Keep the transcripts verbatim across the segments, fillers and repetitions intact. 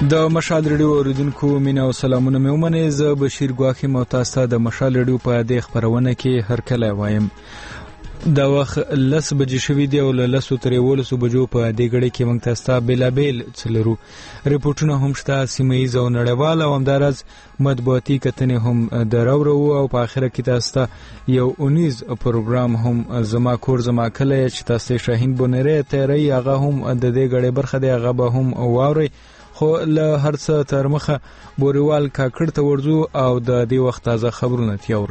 د مشال ریډیو اوریدونکو مینه او سلامونه مې ومنئ. زه بشیر ګواخي مو تاسو ته د مشال ریډیو په دې خبرونه کې هر کله وایم. دا وخت لس بجې شوې دی او له لسو تر یولسو بجو په دې غړي کې موږ تاسو ته بیلابیل څلورو ریپورتونه هم شته، سیمه ییز او نړیوال، او همدارس مطبوعاتي کتنې هم دراورو او په اخره کې تاسو ته یو اونیز پروګرام هم زما کور زما کله چې تاسو شاهین بونری تیری هغه هم د دې غړي برخه دی، هغه به هم واوري. خو له هر څه تر مخه بوریوال کاکړ ته ورځو او د دې وخت تازه خبرونه تیاورو.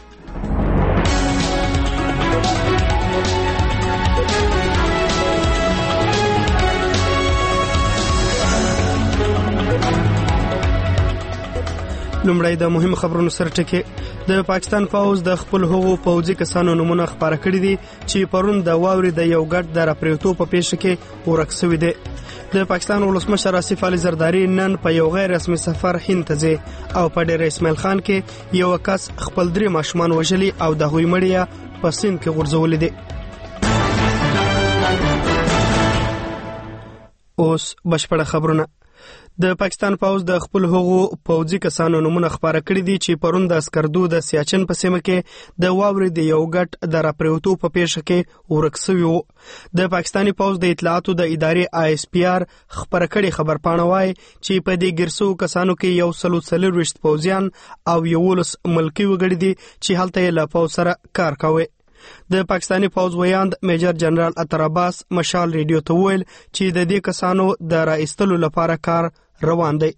لومړی د مهم خبرونو سره ټکی. د پاکستان پوز د خپل هغو پوځي کسانو نمونه خبره کړې دي چې پرون د واوري د یو ګډ د راپریوتو په پیښه کې ورک شوی دی. د پاکستان ولسمشر آصف علي زرداری نن په یو غیر رسمي سفر هند ته ځي او په ډیر اسماعیل خان کې یو کس خپل درې ماشومان وژلي او د هغوی مړی په سیند کې غورځولي دي. اوس بشپړه خبرونه. د پاکستان پوز د خپل هغو پوځي کسانو نمونه خبره کړې دي چې پرون د اسکردو د سیاچن په سیمه کې د واوري د یو ګډ د راپریوتو په پیښه کې ورک شوی وو. د پاکستاني پوز د اطلاعاتو د ادارې آی اس پی آر خبره کړې خبرپاڼه وايي چې په دې ګرسو کسانو کې یو سلو څلوېښت پوځیان او یولس ملکی وګړي دي چې هلته یې له پوز سره کار کوي. د پاکستاني پوز ویاند میجر جنرال اطهر عباس مشال ریډیو ته ویل چې د دې کسانو د راایستلو لپاره کار روان دی.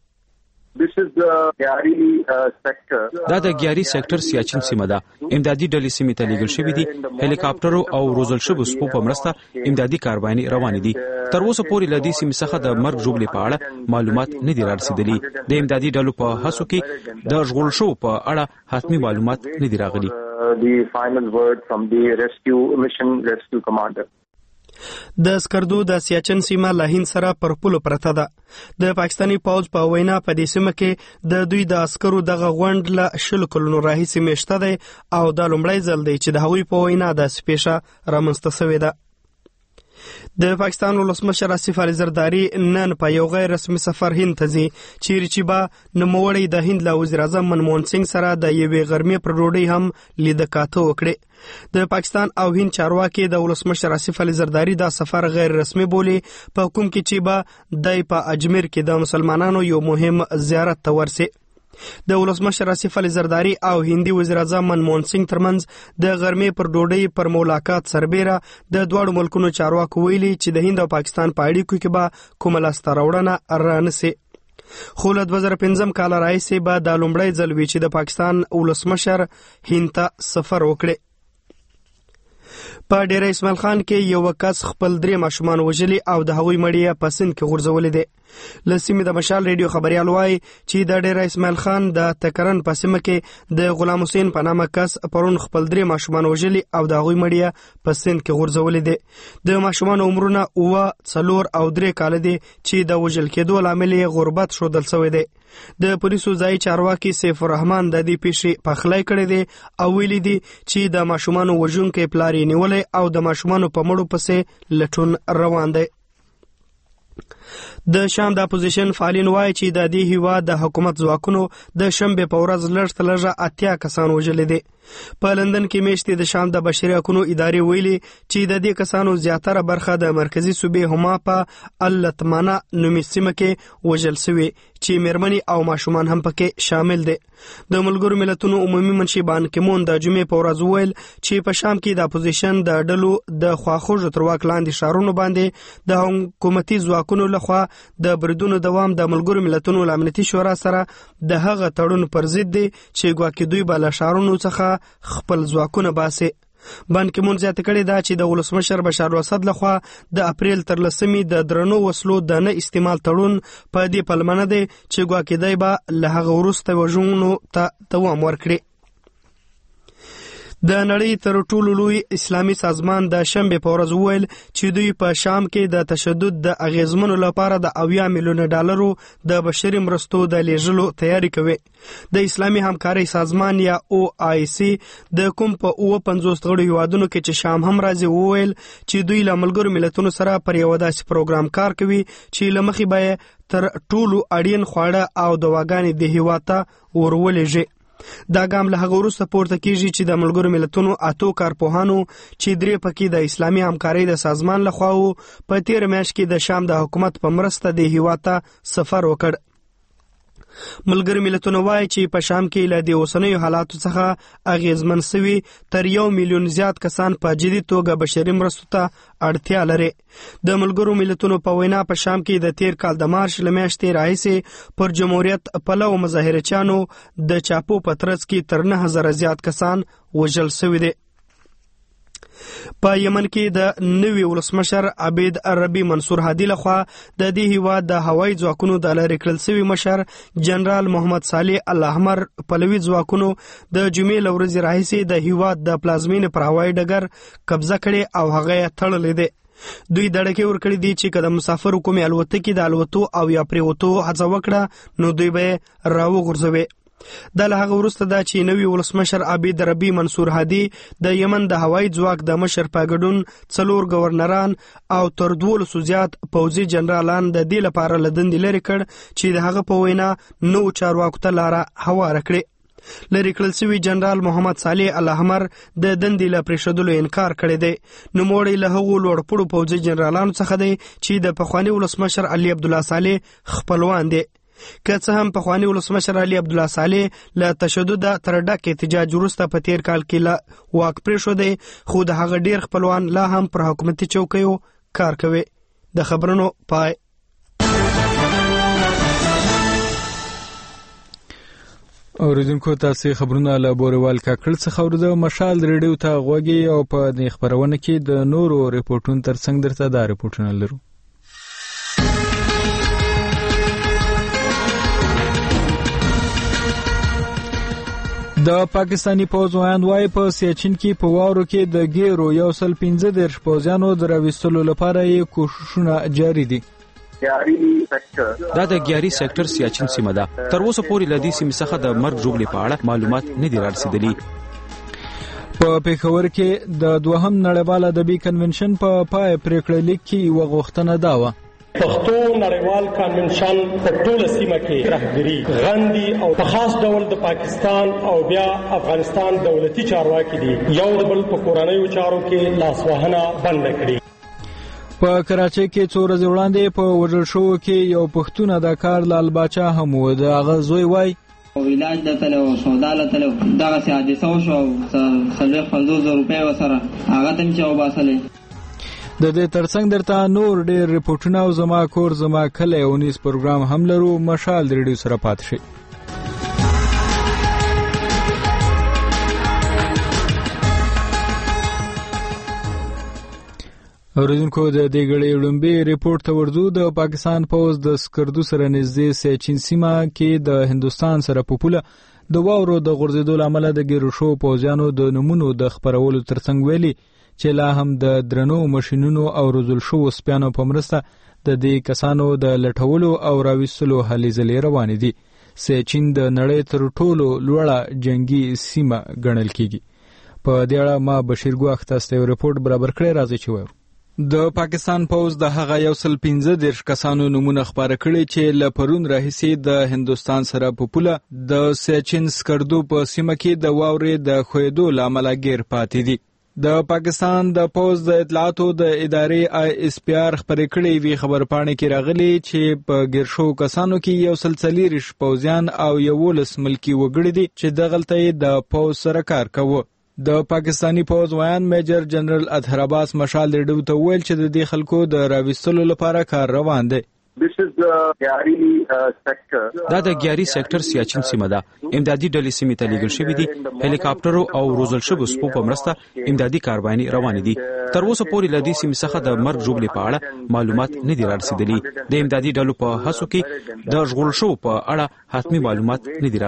دا د ګیاري سېکټر سیاچن سیمه ده. امدادي ډلې سیمې ته لیږل شوې دي. هلیکاپټرو او روزل شوو سپو په مرسته امدادي کارواني روان دي. تر اوسه پورې له دې سیمې څخه د مرګ ژوبلې په اړه معلومات نه دي رارسېدلي. د امدادي ډلو په هڅو کې د ژغورل شوو په اړه حتمي معلومات نه دي راغلي. The final word from the rescue mission rescue commander. د اسکردو د سیاچن سیمه له هند سره پر پولو پرته ده. د پاکستاني پوز په وینا په دې سیمه کې د دوی د عسکرو دغه غونډ له شلو کلونو راهیسې میشته دی او دا لومړی ځل دی چې د هغوی په وینا داسې پیښه رامنځته شوې ده. د پاکستان ولسمشر آصف علي زرداری نن په یو غیر رسمي سفر هند ته ځي چیرې چې به نوموړی د هند له وزیر اعظم منموهن سینګ سره د یوې غرمې پر ډوډۍ هم لیده کاته وکړي. د پاکستان او هند چارواکي د ولسمشر آصف علي زرداری دا سفر غیر رسمي بولي، په کوم کې چې به دای په اجمیر کې د مسلمانانو یو مهم زیارت ته ورسي. د ولسمشر آصف علي زرداری او هندي وزیر اعظم منموهن سینګ ترمنځ د غرمې پر ډوډۍ پر ملاقات سربیره د دواړو ملکونو چارواکو ویلي چې د هند او پاکستان په اړیکو کې به کومه لاسته راوړنه رانسي. خو له دوه زره پنځم کال راهیسې به دا لومړی ځل وي چې د پاکستان ولسمشر هند ته سفر وکړي. په ډیر اسماعیل خان کې یو کس خپل درې ماشومان وژلي او د هغوی مړی په سیند کې غورځولي دي. له سیمې د مشال ریډیو خبریال وایي چې د ډیر اسماعیل خان د تکرن په سیمه کې د غلام حسین په نامه کس پرون خپل درې ماشومان وژلي او د هغوی مړی په سیند کې غورځولي دي. د ماشومانو عمرونه اوه، څلور او درې کاله دي چې د وژل کېدو لامل یې غربت ښودل شوی دی. د پولیسو ځایي چارواکي سیف الرحمن د دې پیښې پخلی کړی دی او ویلي دي چې د ماشومانو وژونکی پلار یې نیولی او د ماشومانو په مړو پسې لټون روان دی. د شام د اپوزیشن فعالین وایي چې د دې هیواد د حکومت ځواکونو د شنبې په ورځ لږ تر لږه اتیا کسان وژلي دي. په لندن کې میاشتې د شام د بشري حقوقو ادارې ویلي چې د دې کسانو زیاتره برخه د مرکزی صوبې هما په التمانه نومي سیمه کې وژل شوي چې میرمنې او ماشومان هم پکې شامل دي. د ملګرو ملتونو عمومي منشي بان کی مون د جمعې په ورځ ویل چې په شام کې د اپوزیشن د ډلو د خواخوږو تر واک لاندې ښارونو باندې د حکومتي ځواکونو لخوا د بریدونو دوام د ملګرو ملتونو امنیتي شورا سره د هغه تړون پر ضد دی چې ګواکې دوی به له ښارونو څخه خپل ځواکونه باسي. بان کی مون زیاته کړې ده چې د ولسمشر بشار الاسد لخوا د اپریل تر لسمې د درنو وسلو د نه استعمال تړون په دې پلمنه دی چې ګواکې دی به له هغه وروسته وژنو ته دوام ورکړي. د نړۍ تر ټولو لوی اسلامي سازمان د شنبه په ورځ وویل چې دوی په شام کې د تشدد د اغیزمنو لپاره د اویا میلیونه ډالرو د بشري مرستو د لیږلو تیاری کوي. د اسلامي همکارۍ سازمان یا او آی سی د کوم په اوه پنځوس غړو هیوادونو کې چې شام هم راځي وویل چې دوی له ملګرو ملتونو سره پر یو داسې پروګرام کار کوي چې له مخې به تر ټولو اړین خواړه او دواګانې د هیواد ته ورولېږي. دا ګام له هغه وروسته پورته کیږي چې د ملګرو ملتونو اتو کارپوهانو چې درې پکې د اسلامي همکارۍ د سازمان لخوا په تیر میاشت کې د شام د حکومت په مرسته د هیواد ته سفر وکړ. ملګرو ملتونو وایي چې په شام کې له د اوسنیو حالاتو څخه اغیزمن شوي تر یو میلیون زیات کسان په جدي توګه بشري مرستو ته اړتیا لري. د ملګرو ملتونو په وینا په شام کې د تیر کال د مارچ له میاشتې راهیسې پر جمهوریت پلو مظاهرچیانو د چاپو په ترڅ کې تر نه هزاره زیات کسان وژل شوي دي. په یمن کې د نوي ولسمشر عبید عربي منصور هادي لخوا د دې هیواد د هوایي ځواکونو د لارې کړل شوي مشر جنرال محمد صالح الاحمر پلوي ځواکونو د جمعې له ورځې راهیسې د هیواد د پلازمینې پر هوایي ډګر قبضه کړې او هغه یې تړلی دی. دوی دړکې ورکړي دي چې که د مسافرو کومې الوتکې د الوتو او یا پرېوتو هڅه وکړه نو دوی به یې راوغورځوي. دا له هغه وروسته ده چې نوي ولسمشر عبید عربي منصور هادي د یمن د هوایي ځواک د مشر په ګډون څلور گورنران او تر دولسو زیات پوځي جنرالان د دې لپاره له دندې لرې کړ چې د هغه په وینا نوو چارواکو ته لاره هواره کړي. لرې کړل شوي جنرال محمد صالح الاحمر د دندې له پرېښودلو انکار کړی دی. نوموړی له هغو لوړپوړو پوځي جنرالانو څخه دی چې د پخواني ولسمشر علي عبدالله صالح خپلوان دی. که څه هم پخواني ولسمشر علي عبدالله صالح له تشدد تر ډک احتجاج وروسته په تیر کال کې له واک پرېښودی خو د هغه ډیر خپلوان لا هم پر حکومتي چوکیو کار کوي. د خبرونو پای. اوریدونکو تاسو خبرونه له بوريوال کاکړ څخه اورده. مشال ریډیو ته غوږی او په دې خبرونه کې د نورو ریپورتونو ترڅنګ درته دا ریپورتونه لرو. د پاکستانی پوځ وایي په سیاچن کې په واورو کې د ګیرو یو سل پنځه دېرش پوځیانو د راوستلو لپاره یې کوښښونه جاري دي. دا د ګیاري سېکټر سیاچن سیمه ده. تر اوسه پورې له دې سیمې څخه د مرګ ژوبلې په اړه معلومات نه دي رارسېدلي. په پېښور کې د دوهم نړیوال ادبي کنونشن په پای پریکړه لیک کې یوه غوښتنه دا وه پښتو نړیوال کنونشن په ټوله سیمه کې رهبري غندي او په خاص ډول د پاکستان او بیا افغانستان دولتي چارواکي دي یو د بل په کورنیو چارو کې لاسوهنه بند کړي. په کراچۍ کې څو ورځې وړاندې په وژل شوو کې یو پښتون اداکار لال باچا هم و. د هغه زوی وایي علاج د تلو سودا له تلو دغه حادثه وشو څلور پنځوس زره روپۍ وسره هغه تم چې وباسلې. د دې ترڅنګ درته نور ډېر ریپورټونه او زما کور زما کلی اونیز پروګرام هم لرو. مشال د ریډیو سره پاتې شئ. اوریدونکو د دې غړي لومبي ریپورت ته ورځو. د پاکستان پوز د سکردو سره نږدې سیاچن سیمه کې د هندستان سره په پوله د واورو د غورځېدو لامل د ګیرو شو پوځیانو د نمونو د خبرولو ترڅنګ ویلي چې لا هم د درنو ماشينونو او روزل شو سپیانو په مرسته د دې کسانو د لټولو او راوستلو هلې ځلې روانې دي. سیاچن د نړۍ تر ټولو لوړه جنگي سیمه ګڼل کیږي. په دې اړه ما بشیر ګواخ تاسو ته ریپورت برابر کړی. راځي چې وایو. د پاکستان پوز د هغه یو سل پنځه دېرش کسانو نمونه خبره کړي چې له پرون راهیسې د هندستان سره په پوله د سیاچن سکردو په سیمه کې د واورې د خویدو لامل ګیر پاتې دي. د پاکستان د پوز د اطلاعاتو د ادارې آی اس پی آر خبرې کړې وی خبرپاڼې کې راغلي چې په ګرشو کسانو کې یو سل څلېرویشت پوځیان او یولس ملکي وګړي دي چې دغلته د پوز سره کار کوي. د پاکستانی پوز وایان میجر جنرال اطهر عباس مشال ریډیو ته ویل چې د دې خلکو د راوستلو لپاره کار روان دی. This is the Gyari uh, sector. دا د ګیاري سېکټر سیاچن سیمه ده. امدادي ډلې سیمې ته لیږل شوي دي. هلیکاپټرو او روزل شوو سپو په مرسته امدادي کاروانې روانې دي. تر اوسه پورې له دې سیمې څخه د مرګ ژوبلې په اړه معلومات نه دي رارسېدلي. د امدادي ډلو په هڅو کې د ژغورل شوو په اړه حتمي معلومات نه دي راغلي.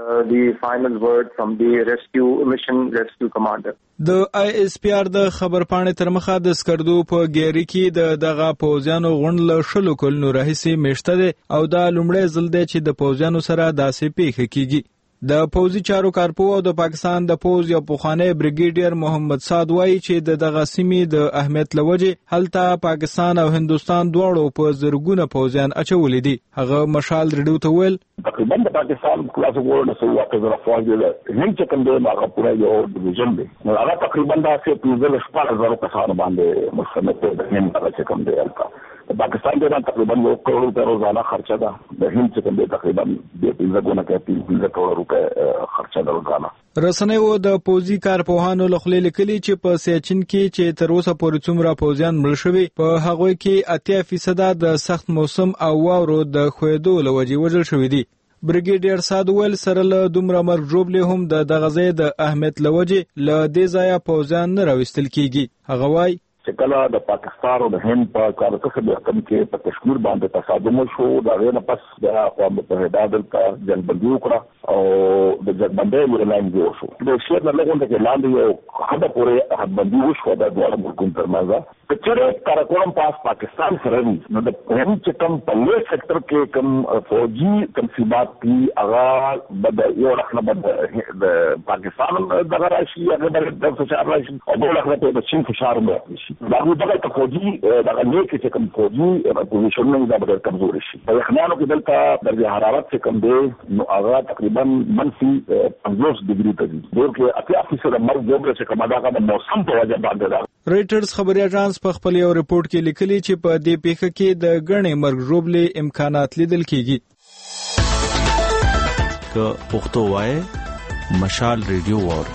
the final word from the rescue mission rescue commander. د آی اس پی آر د خبر پاڼې تر مخه د سکردو په ګيري کې د دغه پوځیانو غونډ له شلو کلونو راهیسې میشته ده او دا لومړی ځل دی چې د پوځیانو سره داسې پیښه کیږي. د پوځي چارو کارپو او د پاکستان د پوځ یو پخوانی بریګیډیر محمد سعد وایي چې د دغه سیمې د اهمیت لوجې هلته پاکستان او هندستان دواړو په زرګونه پوځیان اچولې دي. هغه مشال ریډیو ته ویل تقریبا د پاکستان خلاص ورډ سو واقع زره فوج دی هند چې کوم دی هغه پوره یو ډیویژن دی نو هغه تقریبا د څه پنځه شپږ زره کسانو باندې مستند دی د هند چې کوم دی هلته پاکستان د تقریبا یو کروڑ روپے روزانه خرچه ده د هند چې کوم دی تقریبا د پنځه ګونه کې پنځه کروڑ روپے خرچه ده روزانه. رسنیو د پوځي کارپوهانو لخوا لیکلي چې په سیاچن کې چې تر اوسه پورې څومره پوځیان مړ شوي په هغوی کې اتیا فیصد د سخت موسم او واورو د خویدو لوجې وژل شوي دي. بریګیډیر سعد ویل سره له دومره مرګ ژوبلې هم د دغه ځای د اهمیت لوجې له دې ځایه پوځیان نه راوستل کیږي. هغه وایي چې کله د پاکستان او د هند په کارکس د حکم کې په کشمیر باندې تصادم شو دا غیر پس د اقوام متحده دلته جنبندي وکړه او د جنبندۍ لاین جوړ شو. د شیر نه لګون ته لاندې یو حد پورې حدبندي وشو د دوه ملکونو ترمنځ. چې کارکوم پاس پاکستان سره نو د هند چې کوم په لوی سېکټر کې کوم فوجي تنظیمات دي هغه د یو رخنه د پاکستان دغه راشي هغه د فشار راشي او د لخوا د چین فشار مو دا نو دغه فوجي دغه نیک چې کوم فوجي پوزیشن نه دا ډېر کمزور شي. په یخنانو کې دلته درجه حرارت چې کوم دی نو هغه تقریبا منفي پنځوس ډیګري ته دي. ډېر کې اتیا فیصد مرګ جوړ چې کومه دا د موسم په وجه باندې ده. ریټرز خبري اژانس په خپل یو ریپورت کې لیکلي چې په دې پیښه کې د غنې مرګ ژوبلې امکانات لیدل کیږي. که پښتو وای مشال ریډیو وور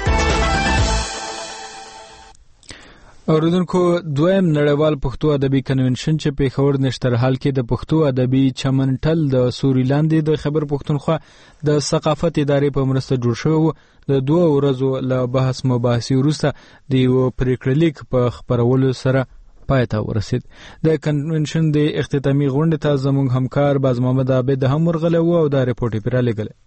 اوریدونکو دویم نړیوال پښتو ادبي کنونشن چې په خور نشترحال کې د پښتو ادبي چمن ټل د سوري لاندې د خبر پښتونخوا د ثقافت ادارې په مرسته جوړ شوی د دوه ورځو له بحث مباحثې وروسته د یو پریکړلیک په خبرولو سره پای ته ورسید. د کنونشن د اختتامي غونډې ته زموږ همکار باز محمد عابد هم ورغلی و او دا ریپورت یې پرې لګلی.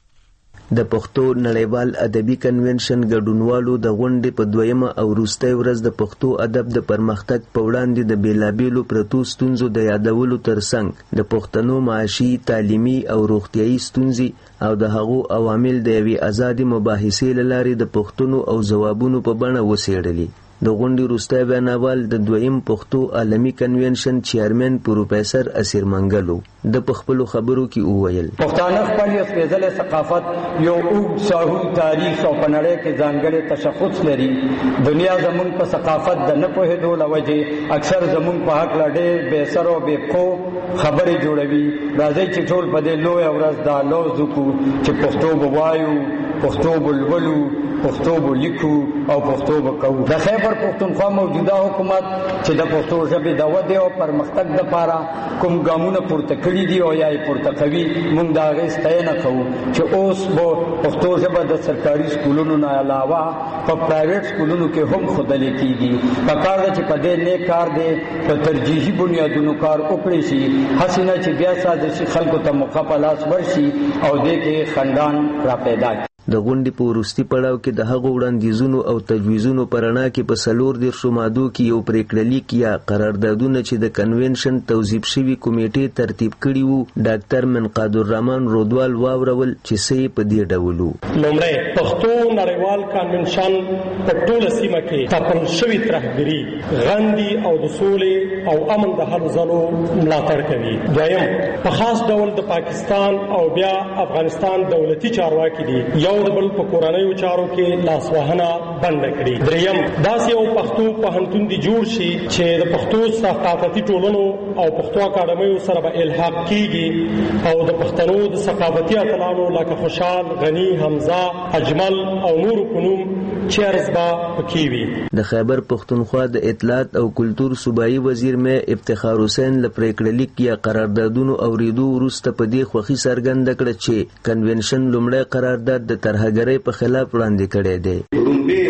د پښتو نړیوال ادبي کنونشن ګډونوالو د غونډې په دویمه او وروستۍ ورځ د پښتو ادب د پرمختګ په وړاندې د بیلابیلو پرتو ستونزو د یادولو ترڅنګ د پښتنو معاشي، تعلیمي او روغتیایي ستونزې او د هغو عوامل د یوې ازادې مباحثې له لارې د پوښتنو او ځوابونو په بڼه وڅېړلي. د غونډې وروستی بیانوال د دویم پښتو عالمي کنونشن چیرمن پروفیسر اسیر منګلو د په خپلو خبرو کې وویل پښتانه خپل یو سپېڅلی ثقافت یو اوږد ساحو تاریخ او په نړۍ کې ځانګړی تشخص لري. دنیا زموږ په ثقافت د نه پوهېدو له وجې اکثر زموږ په هکله ډېر بې سر او بې پښو خبرې جوړوي. راځئ چې ټول په دې لویه ورځ دا لوز وکړو چې پښتو به وایو، پښتو به لولو، پښتو به لیکو او پښتو به کوو. د خیبر پښتونخوا موجوده حکومت چې د پښتو ژبې د ودې او پرمختګ دپاره کوم ګامونه پورته کړي دي او یا یې پورته کوي، موږ د هغې ستاینه کوو چې اوس به پښتو ژبه د سرکاري سکولونو نه علاوه په پرایویټ سکولونو کې هم ښودلې کېږي. پکار ده چې په دې نیک کار دی په ترجیحي بنیادونو کار وکړی شي، هسې نه چې بیا سازشي خلکو ته موقع په لاس ورشي او دې کې خنډان راپیدا کړي. د غونډې په وروستي پړاو کې د هغو وړاندیزونو او تجویزونو په رڼا کې په څلور دېرشو مادو کې یو پریکړلیک یا قراردادونه چې د کنونشن توظیف شوي کمیټې ترتیب کړي وو ډاکټر منقاد الرحمن رودوال واورول چې څه یې په دې ډول وو. لومړی پښتو نړیوال کنونشن په ټوله سیمه کې ټاکل شوي ترهګري، غندي او د سولې او امن د هلو ځلو ملاتړ کوي. دویم په خاص ډول د پاکستان او بیا افغانستان دولتي چارواکي دي یو د بل په کورنیو چارو کې لاسوهنه بنده کړي. دریم داسې یو پښتو پوهنتون دی جوړ شي چې د پښتو ثقافتي ټولنو او پښتو اکاډمیو سره به الحاق کیږي او د پښتنو د ثقافتي اتلانو لکه خوشحال، غني، حمزه، اجمل او نور په نوم چیرز با پکې وي. د خیبر پښتونخوا د اطلاعات او کلتور صوبایي وزیر مې افتخار حسین له پریکړلیک یا قراردادونو اوریدو وروسته په دې خوښي څرګنده کړه چې کنونشن لومړی قرارداد د ترهګرۍ په خلاف وړاندې کړی دی. لومړی چې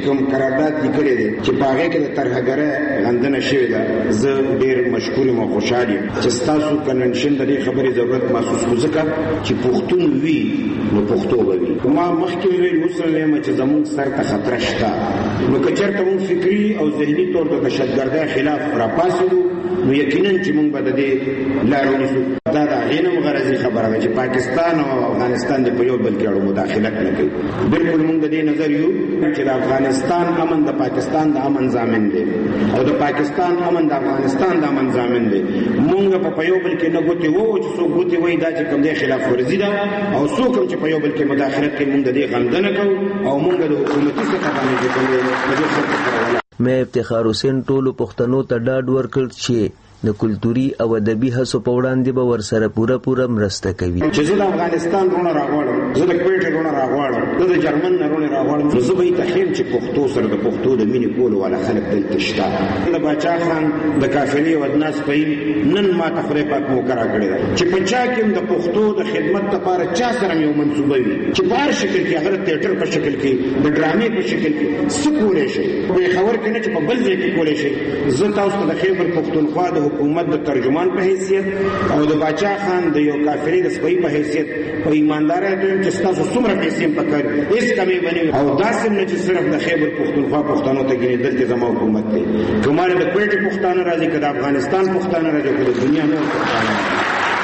چې کوم قرارداد لیکلی دی چې په هغې کې د ترهګرۍ غندنه شوې ده، زه ډېر مشکور یم او خوشحال یم چې ستاسو کنونشن د دې خبرې ضرورت محسوس کړو، ځکه چې پښتون وي نو پښتو به وي. ما مخکې ویل اوس وایم چې زموږ سر ته خطره شته، نو که چېرته موږ فکري او ذهني طور د دهشتګردۍ خلاف راپاڅېدو نو یقینا چې موږ به د دې لاره ونیسو. دا د هغې نه غرضي خبره ده چې پاکستان او افغانستان د په یو بل کې اړو مداخلت نه کوي. بلکل موږ د دې نظر یو چې د افغانستان امن د پاکستان د امن ضامن دی او د پاکستان امن د افغانستان د امن ضامن دی. موږ په یو بل کې نه ګوتې وو چې څوک ګوتې وایي دا چې کوم دی خلاف ورزي ده، او څوک هم چې په یو بل کې مداخلت کوي موږ د دې غندنه کوو او موږ د حکومتي سطح باندې چې کوم دی د دې خبره. مې افتخار حسین ټولو پښتنو ته ډاډ ورکړ چې د کلتوري او ادبي هڅو په وړاندې به ورسره پوره پوره مرسته کوي. چې زه د افغانستان رونه راغواړم، زه د کویټ رونه راغواړم، زه د جرمن نه رونه راغواړم، نو زه به یې تخیم چې پښتو سره د پښتو د مینې کولو والا خلک دلته شته. د باچا خان د کافري او ادناس په نن ما ته خدای پاک موقع راکړې ده چې په چا کې هم د پښتو د خدمت لپاره چا سره یو منصوبه وي چې په هر شکل کې، هغه د تیاتر په شکل کې، د ډرامې په شکل کې څه کولی شي، پېښور کې نه چې په بل ځای کې کولی شي. زه تاسو ته د خیبر پښتونخوا د حکومت د ترجمان په حیثیت او د باچا خان د یو کافري د سپۍ په حیثیت په ایماندارۍ ته چې ستاسو څومره پیسې هم پکار هېڅ کمې به نه وي، او داسې نه چې صرف د خیبر پښتونخوا پښتنو ته ګینې دلته زما حکومت دی. که مانه د کویټې پښتانه راځي، که د افغانستان پښتانه راځي، که د دنیا نور پښتانه.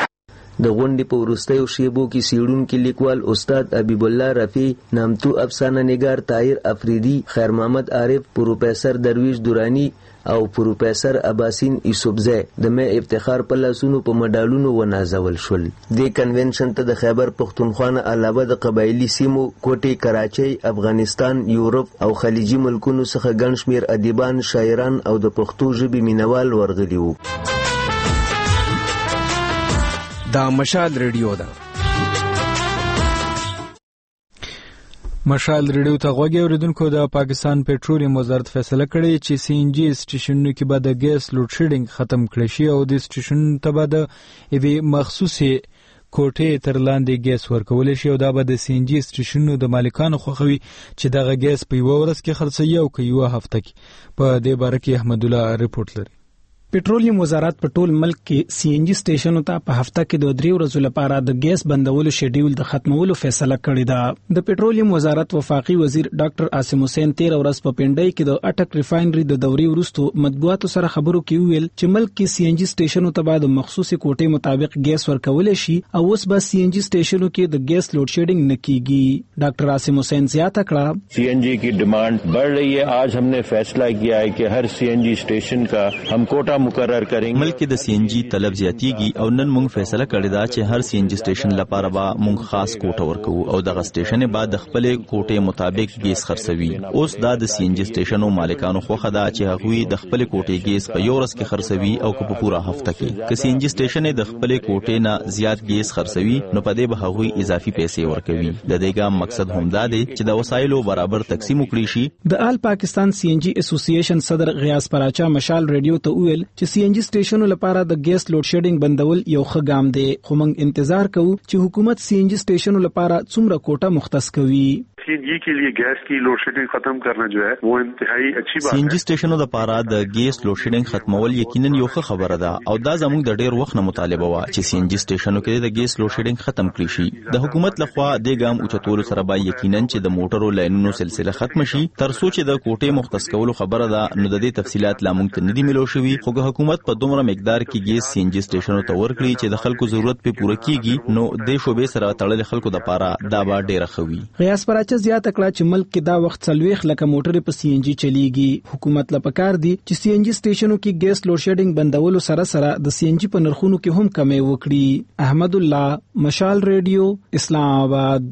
د غونډې په وروستیو شیبو کې څېړونکي لیکوال استاد حبیب الله رفیع، نامتو افسانه نګار طاهر افریدي، خیر محمد عارف، پروفیسر درویش دورانی او پروفیسر اباسین یوسفزی د مې افتخار په لاسونو په مډالونو ونازول شول. دې کنونشن ته د خیبر پښتونخوا نه علاوه د قبایلي سیمو کوټې، کراچۍ، افغانستان، یورپ او خلیجي ملکونو څخه ګڼ شمېر ادیبان، شاعران او د پښتو ژبې مینوال ورغلي وو. دا مشال ریډیو ده. مشال ریډیو ته غوږی اوریدونکو، د پاکستان پټرولیم وزارت فیصله کړې چې سی ان جی سټیشنونو کې به د ګیس لوډ شیډینګ ختم کړي شي او د سټیشنونو ته به د یوې مخصوصې کوټې تر لاندې ګیس ورکول شي، او دا به د سی ان جی سټیشنونو د مالکانو خوښوي چې دغه ګیس په یوه ورځ کې خرڅوي او که یوه هفته کې. په دې باره کې احمد الله رپورټ لري. پټرولیم وزارت په ټول ملک کې سی ان جی سټیشنونو ته په هفته کې د درې ورځو لپاره د ګیس بندولو شیډیول د ختمولو فیصله کړې ده. د پټرولیم وزارت وفاقي وزیر ډاکټر عاصم حسین تیر ورځ په پنډۍ کې د اټک ریفاینري د دورې وروسته مطبوعاتو سره خبرو کې ویل چې ملک کې سی ان جی سټیشنونو ته بعد مخصوصي کوټې مطابق ګیس ورکول شي او اوس به سی ان جی سټیشنونو کې د ګیس لوډ شیډینګ نه کیږي. ډاکټر عاصم حسین زیاته کړه، سی این جی کی ڈیمانڈ بڑھ رہی ہے. آج ہم نے فیصلہ کیا ہے کہ ہر سی این جی اسٹیشن کا ہم کوٹا مقرر کریں. ملک کې د سی ان جی طلب زیاتیږي او نن موږ فیصله کړې ده چې هر سی ان جی سټیشن لپاره به موږ خاص کوټه ورکوو او دغه سټیشن بعد د خپل کوټې مطابق ګیس خرڅوي. اوس دا د سی ان جی سټیشنو مالکانو خوښه ده چې هغوی د خپل کوټې ګیس په یو ورځ کې خرڅوي او که په پوره هفته کې. که سی ان جی سټیشن د خپل کوټې نه زیات ګیس خرڅوي نو په دې به هغوی اضافي پیسې ورکوي. د دې ګام مقصد همدا دی چې د وسایلو برابر تقسیم وکړي شي. د آل پاکستان سی ان جی اسوسییشن صدر غیاث پراچا مشال ریډیو ته ویل چې سی ان جی سټیشنونو لپاره د ګیس لوډ شیډینګ بندول یو ښه ګام دی، خو موږ انتظار کوو چې حکومت سی ان جی سټیشنونو لپاره څومره کوټه مختص کوي. سی این جی کے لیے گیس کی لوڈ شیڈنگ ختم کرنا جو ہے وہ انتہائی اچھی بات ہے. سی ان جی سټیشنونو لپاره د ګیس لوډ شیډینګ ختمول یقینا یو ښه خبره ده او دا زموږ د ډیر وخت نه مطالبه و چې سی ان جی سټیشنونو کې د ګیس لوډ شیډینګ ختم کړي شي. د حکومت لخوا د ګام اوچتولو سره به یقینا چې د موټرو لاینونو سلسله ختم شي. تر څو چې د کوټې مختص کولو خبره ده نو د دې تفصيلات لا موږ ته نه دي ملو شوي، خو حکومت په دومره مقدار کې ګیس سی ان جی سټیشنونو ته ورکړي چې د خلکو ضرورت په پوره کیږي نو د شوبې سره تړل خلکو د پاره دا به ډیره خوي. غیاث پراچا زیاته کړه چې ملک کې دا وخت څلويخ لکه موټرې په سی ان جی چلیږي. حکومت لپاره کار دی چې سی ان جی سټیشنونو کې ګیس لوډ شیډینګ بندولو سره سره د سی ان جی په نرخونو کې هم کمی وکړي. احمد الله، مشال ریډیو، اسلام آباد.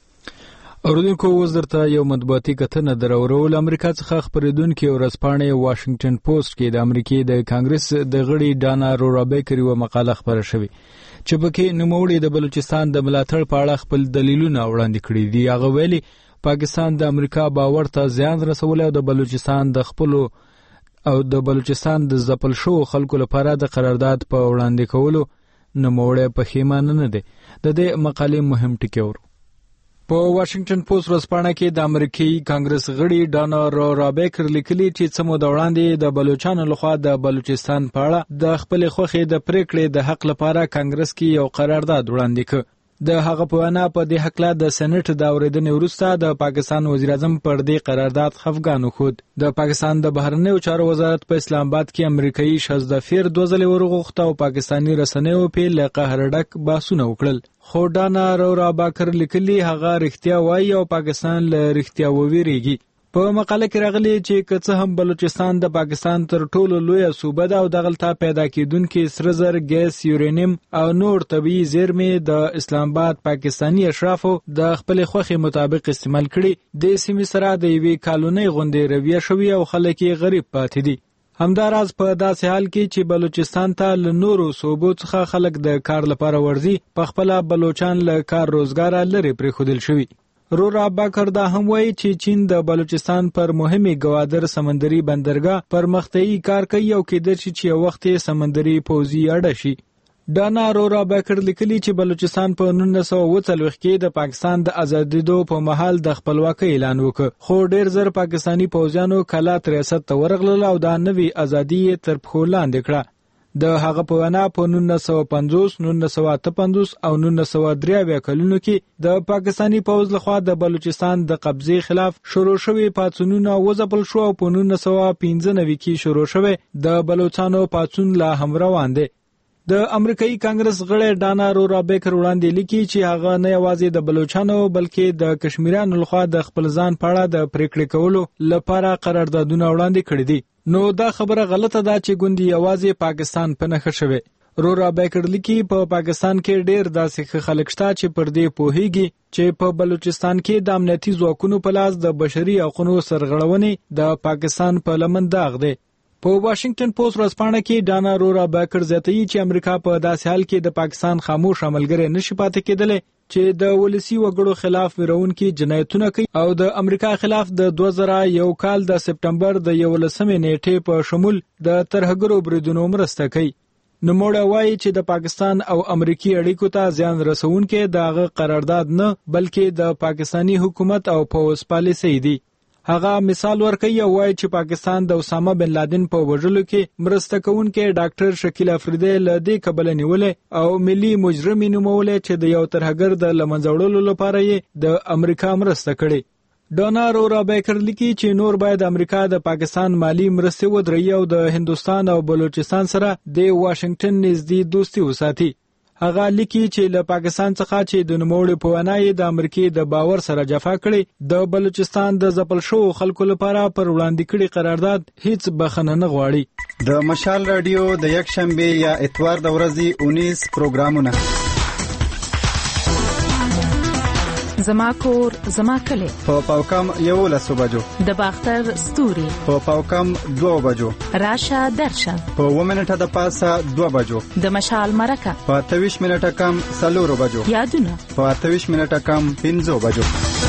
اوریدونکو اوس درته یو مطبوعاتي کتنه درورول. امریکا څخه خبرېدونکي ورځپاڼې واشنگټن پوسټ کې د امریکای د کانګرس د غړي ډانا رورابیکر یو مقاله خبره شوې چې پکې نوموړي د بلوچستان د ملاتړ په اړه خپل دلیلونه وړاندې کړي دي. هغه ویلي پاکستان د امریکا باور ته زیان رسولی او د بلوچستان د خپل او د بلوچستان د ځپل شو خلکو لپاره د قرارداد په وړاندې کولو نوموړی پښیمانه نه دی. د دې مقالې مهم ټکی ورو. په واشنگټن پوسټ ورځپاڼه کې د امریکایي کانګرس غړي ډانا رورا بیکر لیکلي چې څه موده وړاندې د بلوچستان لخوا د بلوچستان په اړه د خپل خوخې د پریکړې د حق لپاره کانګرس کې یو قرارداد وړاندې کړ. د هغه په وینا په دې حق لا د سېنات د اوریدنې وروسته د پاکستان وزیر اعظم پر دې قرارداد خفګان وښود. د پاکستان د بهرنیو چارو وزارت په اسلام آباد کې امریکایي شهزادفیر دوه ځلې ورغوښته او پاکستاني رسنیو په له قهر ډک بحثونه وکړل. خو ډانا رورا بیکر لیکلي هغه رښتیا وایي او پاکستان له رښتیا وویریږي. په مقاله کې راغلي چې که څه هم بلوچستان د پاکستان تر ټولو لویه صوبه ده او دغلته پیدا کیدونکي سره زر، ګیس، یورینیم او نور طبیعي زیرمې د اسلام آباد پاکستاني اشرافو د خپل خوخي مطابق استعمال کړي، د سیمې سره د یوې کالونۍ غوندې رویه شوی او خلک یې غریب پاتې دي. همداراز په داسې حال کې چې بلوچستان ته له نورو صوبو څخه خلک د کار لپاره ورځي، په خپل بلوچان له کار روزګار لري پرېښودل شوي. رورا بیکر دا هم وایي چې چین د بلوچستان پر مهمه ګوادر سمندري بندرګاه پر مختئی کار کوي او کېدای شي چې یو وخت سمندري پوځي اډه شي. ډانا رورا بیکر لیکلي چې بلوچستان په نولس سوه اووه څلوېښت کې د پاکستان د ازادېدو په مهال د خپلواکۍ اعلان وکړ، خو ډېر زر پاکستاني پوځیانو کلات ریاست ته ورغلل او دا نوې ازادي یې تر پښو لاندې کړه. د هغه په وینا په نولس سوه پنځوس، نولس سوه اته پنځوس او نولس سوه درې اویا کلونو کې د پاکستاني پوځ لخوا د بلوچستان د قبضې خلاف شروع شوي پاڅونونه وځپل شو او په نولس سوه پنځه نوي کې شروع شوی د بلوچستانو پاڅون لا هم روان دی. د امریکایي کانګرس غړي ډانا رورا بیکر وړاندې لیکي چې هغه نه یوازې د بلوچستانو بلکې د کشمیریانو لخوا د خپل ځان په اړه د پریکړې کولو لپاره قراردادونه وړاندې کړي دي. نو دا خبره غلطه ده چې ګوندي یوازې پاکستان په نخښه شوی. رورا بیکر لیکي په پاکستان کې ډېر داسې خلک شته چې پر دې پوهیږي چې په بلوچستان کې د امنیتي ځواکونو په لاس د بشري حقوقو سرغړونې د پاکستان په لمن داغ دی. په واشنگټن پوسټ ورځپاڼه کې ډانا رورا بیکر زیاتوي چې امریکا په داسې حال کې د پاکستان خاموش عملګری نشي پاتې کېدلی چې د ولسی وګړو خلاف ویرونکي جنایتونه کوي او د امریکا خلاف د دوه زره یو کال د سپټمبر د یولسمې نیټې په شمول د ترهګرو بریدونو مرسته کوي. نوموړی وایي چې د پاکستان او امریکای اړیکو ته زیان رسونکي دغه قرارداد نه بلکې د پاکستانی حکومت او پوځ پالیسي دی. هغه مثال ورکوي او وایي چې پاکستان د اسامه بن لادن په وژلو کې مرسته کوونکی ډاکټر شکیل افریدی له دې کبله نیولې او ملي مجرم نومولې چې د یو ترهګر د لمنځه وړلو لپاره یې د امریکا مرسته کړې. ډانا رورا بیکر لیکي چې نور باید امریکا د پاکستان مالی مرستې ودرېږي او د هندوستان او بلوچستان سره د واشنگټن نږدې دوستي وساتي. هغه لیکي چې له پاکستان څخه چې د نوموړي په وینا یې د امریکای د باور سره جفا کړي، د بلوچستان د ځپل شوو خلکو لپاره پر وړاندې کړي قرارداد هیڅ بخښنه نه غواړي. د مشال رادیو د یک شنبه یا اتوار د ورځې اونیس پروګرامونه زما کور زما کلی په پاوکم یولسو بجو، د باختر ستوري په پاوکم دوه بجو، راشه درشه په اووه منټه د پاسه دوه بجو، د مشال مرکه په اته ویشت منټه کم څلورو بجو، یادونه په اته ویشت منټه کم پنځو بجو.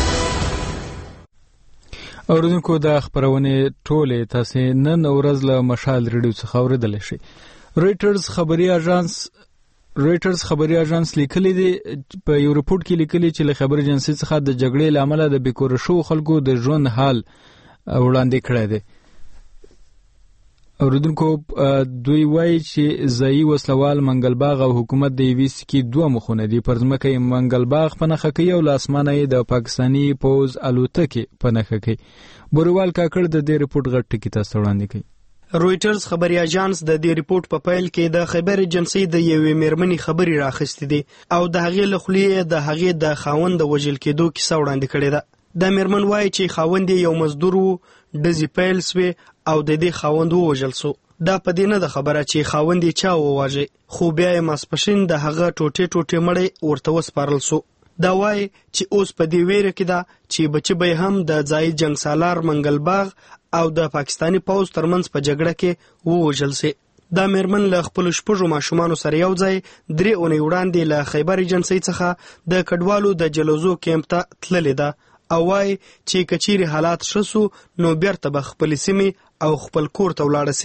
اوریدونکو د خبرونه ټوله تاسو نن ورځ له مشال ریډیو څخه اوریدل شي. رويټرز خبري اژانس رويټرز خبري اژانس لیکلي دی په یو ریپورت کې لیکلي چې له خبري اژانسي څخه د جګړې لامل د بیکور شو خلکو د ژوند حال وړاندې کړی دی. اوریدونکو دوی وایي چې ځایي وسلوال منګلباغ او حکومت د یوې سکې دوه مخونه دي. پر ځمکه یې منګلباغ په نښه کوي او له اسمانه یې د پاکستاني پوځ الوتکې په نښه کوي. بوریوال کاکړ د دې ریپورت غټ ټکی تاسو وړاندې کوي. رويټرز خبري اژانس د دې ریپورت په پیل کې د خبر ایجنسی د یوې میرمنې خبري راخستې دي او د هغې له خولې د هغې د خاوند وژل کېدو کیسه وړاندې کړې ده. د میرمن وایي چې خاوند یو مزدور وو، ډزې پیل سوې او د دې خاوند ووژل سو. دا په دې نه ده خبره چې خاوند یې چا وواژه، خو بیا یې ماسپښین د هغه ټوټې ټوټې مړی ورته وسپارل سو. دا وایي چې اوس په دې ویره کې ده چې بچی به هم د ځای جنگ سالار منګلباغ او د پاکستانی پوځ ترمنځ په جګړه کې ووژل سي. دا میرمن له خپل شپږو ماشومانو سره یو ځای درې اونۍ وړاندې له خیبر ایجنسی څخه د کډوالو د جلوزو کیمپ ته تللې ده او وایي چې کچيري حالات ښه سو نو بیرته به خپل سیمې او خپل کور ته ولاړ سي.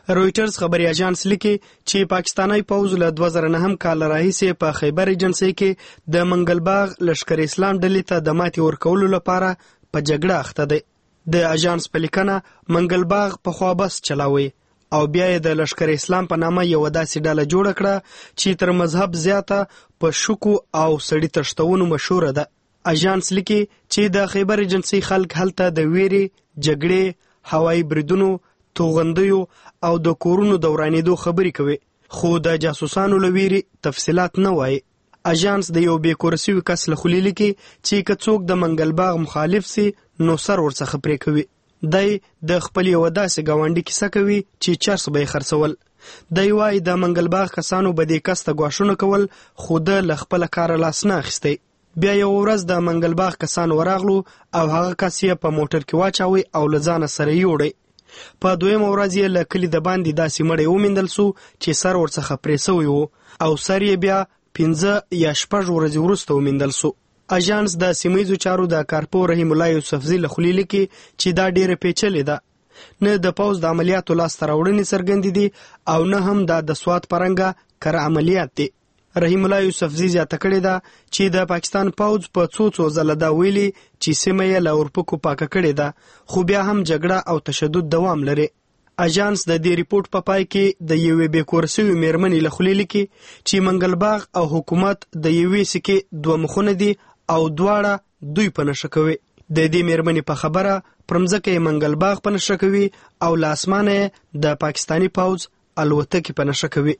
رويټرز خبري اژانس لیکي چې پاکستاني پوځ له دوه زره نهم کال راهیسې په خیبر ایجنسي کې د منګلباغ لشکر اسلام ډلې ته د ماتې ورکولو لپاره په جګړه اخته دی. د اژانس په لیکنه منګلباغ پخوا بس چلاوي او بیا یې د لشکر اسلام په نامه یو داسې ډله جوړه کړه چې تر مذهب زیاته په شکو او سړی تښتونو مشهوره ده. اژانس لیکي چې د خیبر ایجنسي خلک هلته د ویري، جګړې، هوایي بریدونو، توغندیو او د کورونو دورانېدو خبرې کوي، خو د جاسوسانو له ویرې تفصیلات نه وایي. اژانس د یو بې کوره سوي کس له خولې لیکي چې که څوک د منګلباغ مخالف سي نو سر ورڅخه پرې کوي. دی د خپل یو داسې ګاونډي کیسه کوي چې چرس به یې خرڅول. دی وایي د منګلباغ کسانو به دې کس ته ګواښونه کول، خو ده له خپله کاره لاس نه اخیستی. بیا یو ورځ د منګلباغ کسان ورغلو او هغه کس یې په موټر کې واچاوی او له ځانه سره یوړی. په دویمه ورځ یې له کلي د باندې داسې مړی وموندل سو چې سر ورڅخه پرې سوی و او سر یې بیا پنځه یا شپږ ورځې وروسته وموندل سو. اژانس د سیمه ییزو چارو د کارپو رحیم الله یوسفزي له خولې لیکي چې دا ډیره پیچلې ده. نه د پوځ د عملیاتو لاسته راوړنې څرګندې دي او نه هم دا د سوات پرنګه کره عملیات دي. رحیم الله یوسفزي زیاته کړې ده چې د پاکستان پوځ په څو څو ځله دا ویلي چې سیمه یې له اورپکو پاکه کړې ده، خو بیا هم جګړه او تشدد دوام لري. اژانس د دې ریپورت په پای کې د یوې بې کوره سوي مېرمنې له خولې لیکي چې منګلباغ او حکومت د یوې سکې دوه مخونه دي او دواړه دوی په نشه کوي. د دې مېرمنې په خبره پر مځکه یې منګلباغ په نشه کوي او له اسمانه یې د پاکستاني پوځ الوتکې په نشه کوي.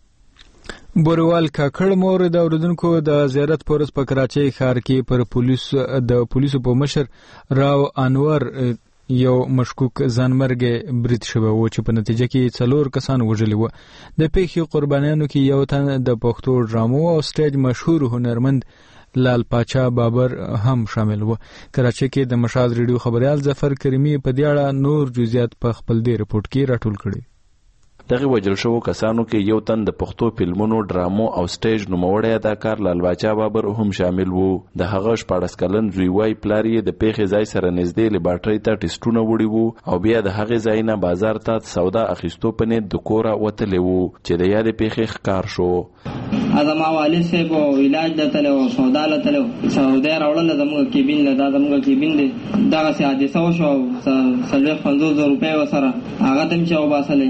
بوروال کاکړ مور د اوریدونکو د زیارت پورس په کراچۍ ښار کې پر پولیس د پولیسو په مشر راو انور یو مشکوک ځانمرګ برید شوی و چې په نتیجه کې څلور کسان وژلي وو. د پیښې قربانیانو کې یو تن د پښتو ډرامو او سټیج مشهور هنرمند لال پاچا بابر هم شامل و. کراچۍ کې د مشال ریډیو خبريال ظفر کریمی په دې اړه نور جزئیات په خپل دی رپورت کې راټول کړي. دغه وجل شو کسانو کې یو تن د پښتو فلمونو، ډرامو او سټیج نوموړی اداکار لال باچا بابر هم شامل وو. د هغه شپاړس کلن زوی وای پلار یې د پیښې ځای سره نږدې لیبارټرۍ ته ټیسټونه وړي وو او بیا د هغې ځای نه بازار ته سودا اخیستو په نیت د کوره وتلی وو چې د یادې پیښې ښکار شو. زما والد صاحب علاج ته تللی و، سودا له تللی و، سودا یې راوړله زموږ کیبین له، دا زموږ کیبین دی. دغسې حادثه وشوه او څلوېښت پنځوس زره روپۍ ورسره هغه ته مې چې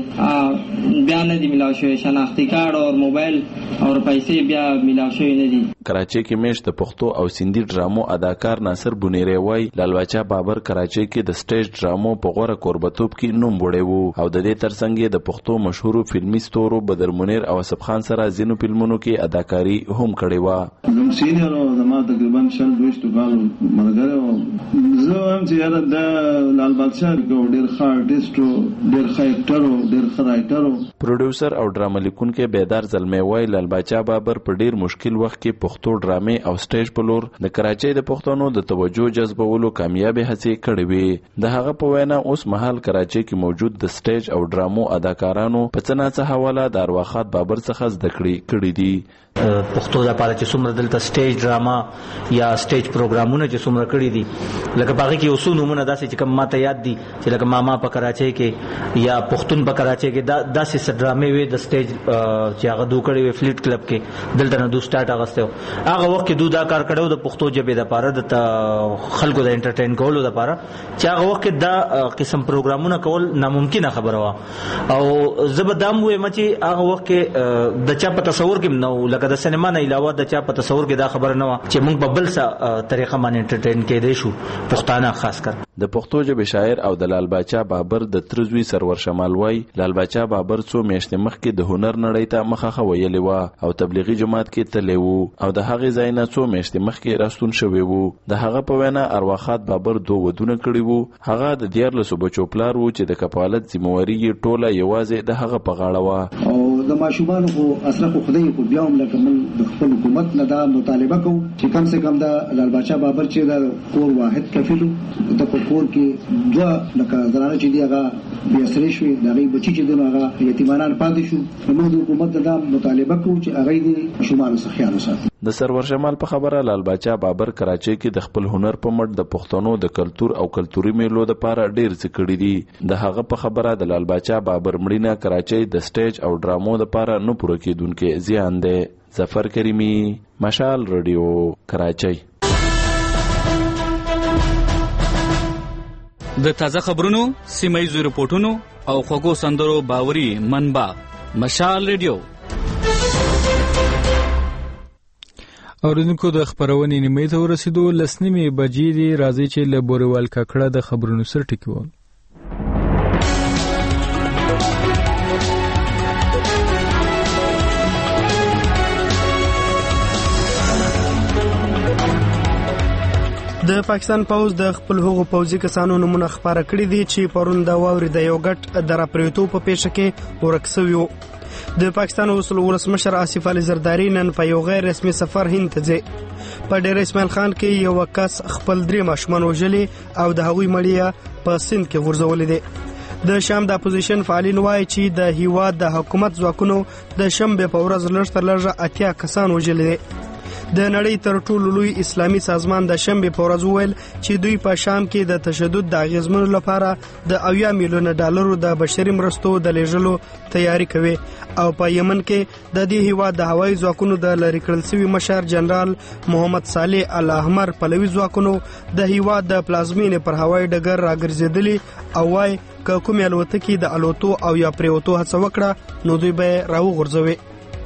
وباسلی، بیا نه دي میلاو شوی شناختی کارت او موبایل او پیسې بیا میلاو شوی نه دي. کراچۍ کې میشت د پښتو او سندي ډرامو اداکار ناصر بونیری وای لال باچا بابر کراچۍ کې د سټیج ډرامو په غوره کوربتوب کې نوم وړی وو او د دې ترڅنګ یې د پښتو مشهورو فلمي ستورو بدر منیر او اسف خان سره ځینو فلمونو کې اداکاري هم کړې وه. زم سینیئر او زما تقریبا شل دویشتو کالو ملګری وم. زه وایم چې یاره د لال باچا ډېر ښه آرټسټ و، ډېر ښه اکټر و، ډېر ښه رایټر و. پروډوسر او ډرامه لیکونکی بیدار زلمی وای لال باچا بابر په ډیر مشکل وخت کې پښتو ډرامې او سټیج په لور د کراچۍ د پښتنو د توجه جذبولو کامیابې هڅې کړې وې. د هغه په وینا اوس مهال کراچۍ کې موجود د سټیج او ډرامو اداکارانو په څه نه څه حواله د ارواښاد بابر څخه زده کړې کړي دي. پښتو لپاره چې څومره دلته سټیج ډراما یا سټیج پروګرامونه چې څومره کړي دي، لکه په هغې کې یو څو نومونه داسې چې کوم ماته یاد دي چې لکه ماما په کراچۍ کې یا پښتون په کراچۍ کې دا داسې څه ډرامې وې د سټیج چې هغه دو کړې وې فلیټ کلب کې، دلته نه دو سټارټ اخیستی و. هغه وخت کې دو دا کار کړی و د پښتو ژبې دپاره د خلکو د انټرټین کولو دپاره چې هغه وخت کې دا قسم پروګرامونه کول ناممکنه خبره وه. او زه به دا هم ووایم چې هغه وخت کې د چا په تصور کې نه و، لکه د سینما نه علاوه د چا په تصور کې دا خبره نه وه چې موږ په بل څه طریقه باندې انټرټین کېدی شو، پښتانه خاص کر. د پښتو ژبې شاعر او د لال باچا بابر د تره زوی سرور شمال وای لال باچا بابر څو میاشتې مخکې د هنر نړۍ ته مخه ویلې وه او تبلیغي جماعت کې تللی و او د هغې ځای نه څو میاشتې مخکې راستون شوی و. د هغه په وینا ارواښاد بابر دوه ودونه کړي وو. هغه د دیارلسو بچو پلار و چې د کفالت ذمهواري یې ټوله یوازې د هغه په غاړه وه. او د ماشومانو خو اصله خو خدای خو بیا هم لکه موږ د خپل حکومت نه دا مطالبه کوو چې کم سے کم د لال باچا بابر چې د کور واحد کفیل و، د په کور کې دوه لکه زنانه چې دي هغه بې اسرې شوې، د هغې بچي چې دي نو هغه یتیمانان پاتې شو. نو موږ د حکومت نه دا مطالبه کوو چې هغوی د ماشومانو څخه خیال وساتي. د سرور شمال په خبره لال باچا بابر کراچۍ کې د خپل هنر په مټ د پښتنو د کلچر او کلتوري میلو د لپاره ډیر څه کړی دي. د هغه په خبره د لال باچا بابر مړینه کراچۍ د سټیج او ډرامو د لپاره نه پوره کېدونکې زیان دی. ظفر کریمی، مشال رادیو، کراچۍ. د تازه خبرونو، سیمه ییزو رپورټونو او خوږو سندرو باوري منبع مشال رادیو. اوریدونکو د خبرونې نیمه ته ورسېدو، لس نیمې بجې دي. راځي چې له بوریوال کاکړه د خبرونو سر ټکي وو. د پاکستان پوز د خپل هغو پوځي کسانو نمونه خبره کړې دي چې پرون د واورې د یو ګټ د راپریوتو په پیښه کې ورک شوي وو. د پاکستان ولسمشر آصف علي زرداری نن په یو غیر رسمي سفر هند ته ځي. په ډیر اسماعیل خان کې یو کس خپل درې ماشومان وژلي او د هغوی مړی په سند کې غورځولې دي. د شام د اپوزیشن فعالین وایي چې د هیواد د حکومت ځواکونو د شنبه په ورځ لږ تر لږه اتیا کسان وژلي دي. د نړۍ تر ټولو لوی اسلامي سازمان د شنبه په ورځ وویل چې دوی په شام کې د تشدد د اغیزمنو لپاره د اویا میلیون ډالرو د بشري مرستو د لیږلو تیاری کوي او په یمن کې د دې هیواد د هوایي ځواکونو د لری کړل شوی مشر جنرال محمد صالح الاحمر پلوي ځواکونو د هیواد د پلازمینې پر هوایي ډګر راګرځېدلي او وايي که کوم الوتکې د الوتو او یا پریوتو هڅه وکړه نو دوی به راوغورځوي.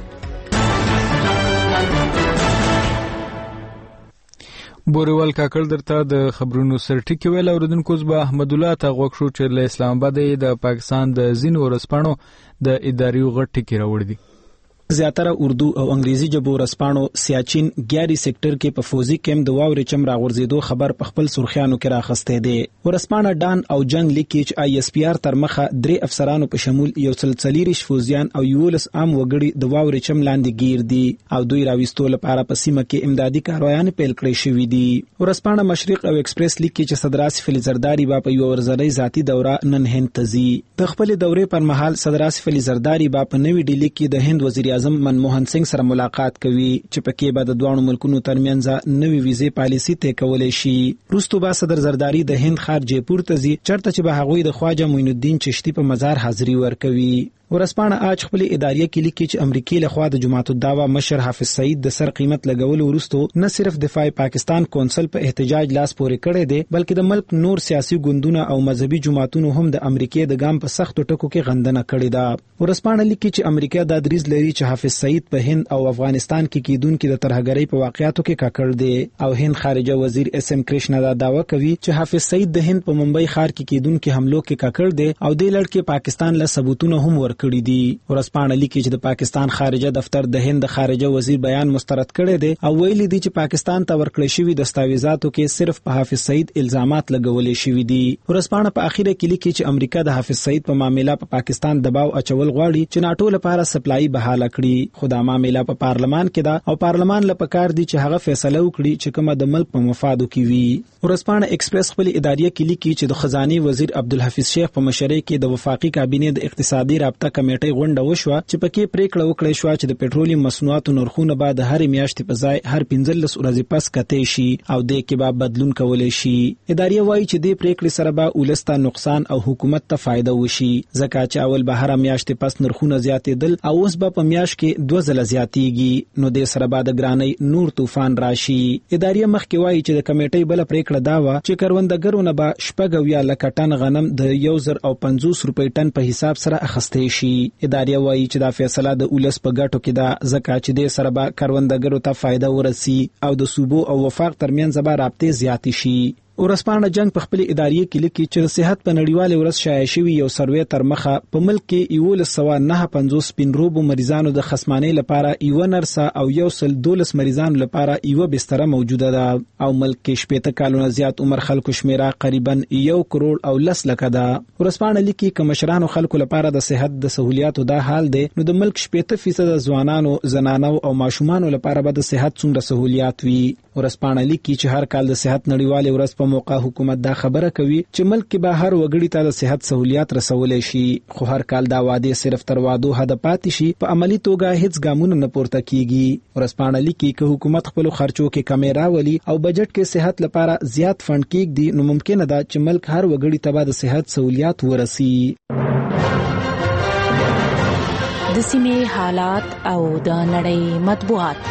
بوریوال کاکړ درته د خبرونو سر ټکی ویل. اوریدونکو زبا احمد الله ته غوښ شو چې له اسلام آباد د پاکستان د ځینو ورسپانو د اداري غټ ټکی راوړ دي. زیاتره اردو او انګریزي ژبو رسپانو سیاچین ګیاري سېکټر کې په فوزي کیمپ د واورې چم راغورځېدو خبر په خپل سرخیانو کې راخسته دي. ورسپانه ډان او جنگ لیکیچ آی اس پی آر تر مخه درې افسرانو په شمول یو سلسلیریش فوزیان او یولس عام وګړي د واورې چم لاندې گیر دي او دوی راويستو لپاره په سیمه کې امدادي کاروایان پیل کړی شوې دي. ورسپانه مشرق او ایکسپریس لیکي چې صدر آصف علي زرداری با په یو ورځنۍ ذاتی دوره نن هند ته ځي. د خپل دورې پر مهال صدر آصف علي زرداری با په نوې ډیلی کې د هند وزیر اعظم منموهن سنگ سره ملاقات کوي چې پکې به د دوه ملکونو ترمنځ نوې ویزې پالیسي طے کولای شي. وروسته به صدر زرداری د هند ښار جیپور ته ځي چرته چې به هغوی د خواجه معین الدین چشتی په مزار حاضری ورکوي. ورسپانه آج خپل اداریه کې لیکي چې امریکای له خوا د جماعت الدعوه مشر حافظ سعید د سر قیمت لګول ورسته نه صرف دفاع پاکستان کونسل په احتجاج لاس پورې کړی دی بلکې د ملک نور سیاسي ګوندونه او مذهبي جماعتونو هم د امریکای د ګام په سختو ټکو کې غندنه کړې ده. ورسپانه لیکي چې امریکا د دریز لري چې حافظ سعید په هند او افغانستان کې کیدونکو د ترهګرۍ په واقعاتو کې کاکړ دی او هند خارجه وزیر اس ام کرشنا دا داوا کوي چې حافظ سعید د هند په ممبئی ښار کې کیدونکو حملو کې کاکړ دی او د لړ پاکستان له ثبوتونه هم ورکړي دي. ورسپانه لیکي چې د پاکستان خارجه دفتر د هند خارجه وزیر بیان مسترد کړی دی او ویلي دی چې پاکستان ته ورکړل شوی دستاویزاتو کې صرف په حافظ سعید الزامات لګولې شوی دي. ورسپانه په اخیره کې لیکي چې امریکا د حافظ سعید په معاملې په پا پاکستان دباو اچول غواړي چې ناټو لپاره سپلای بحاله کړي. خو دا معاملې په پارلمان کې ده او پارلمان لپاره کار دی چې هغه فیصله وکړي چې کومه د ملک په مفادو کې وي. ورسپانه ایکسپریس خپل اداریه کې لیکي چې د خزاني وزیر عبدالحفیظ شیخ په مشرۍ کې د وفاقي کابینې د اقتصادي رابطه کمیټې غونډه وشوه چې پکې پریکړه وکړه شو چې د پېټرولیم مصنوعاتو نرخونه به د هر میاشتې په ځای هر پنځلس ورځې پس کته شي او د کې به بدلون کولای شي. اداریه وایي چې د پریکړې سره به ولسته نقصان او حکومت ته فائدہ وشي ځکه چې اول به هر میاشتې پس نرخونه زیاتېدل او اوس به په میاشت کې دوه ځله زیاتېږي نو د سره به د ګرانۍ نور طوفان راشي. اداریه مخکې وایي چې د کمیټې بل پریکړه دا و چې کروندګرو نه به شپږ یا لکه ټن غنم د یو زر او پنځوس روپۍ ټن په حساب سره اخیستې شي. اداریه وایي چې دا فیصله د ولس په ګټو کې ده ځکه چې د سره به کروندګرو ته فائدہ ورسي او د صوبو او وفاق ترمنځ به رابطې زیاتې شي. ورسپانه جنگ په خپل اداریه کې لیکي چې د صحت په نړیواله ورځ شایع شوی یو سروې تر مخه په ملک کې یو سوه نه پنځوس سپینروبو مریضانو د خصمانۍ لپاره یو نرسه او یو سل دولس مریضانو لپاره یو بستر موجوده ده او ملک کې شپږ کالونه زیات عمر خلکو شمیره تقریبا یو کروڑ او لس لک ده. ورسپانه لیکي چې مشرانو خلکو لپاره د صحت د سہولیاتو دا حال دی نو د ملک شپږ فیصد ځوانانو زنانو او ماشومانو لپاره به د صحت څومره سہولیات وي. ورسپانه لیکي چې هر کال د صحت نړیواله ورځ په موقع حکومت دا خبره کوي چې ملک کې به هر وګړي ته د صحت سہولیات رسولای شي، خو هر کال دا وعده صرف تر وعدو حد پاتې شي، په عملی توګه هیڅ ګامونه نه پورته کیږي. ورسپانه لیکي چې حکومت خپل خرچو کې کمی راولي او بجټ کې صحت لپاره زیات فند کېږدي، نو ممکنه ده چې ملک هر وګړي ته د صحت سہولیات ورسي. د سیمې حالات او د نړۍ مطبوعات.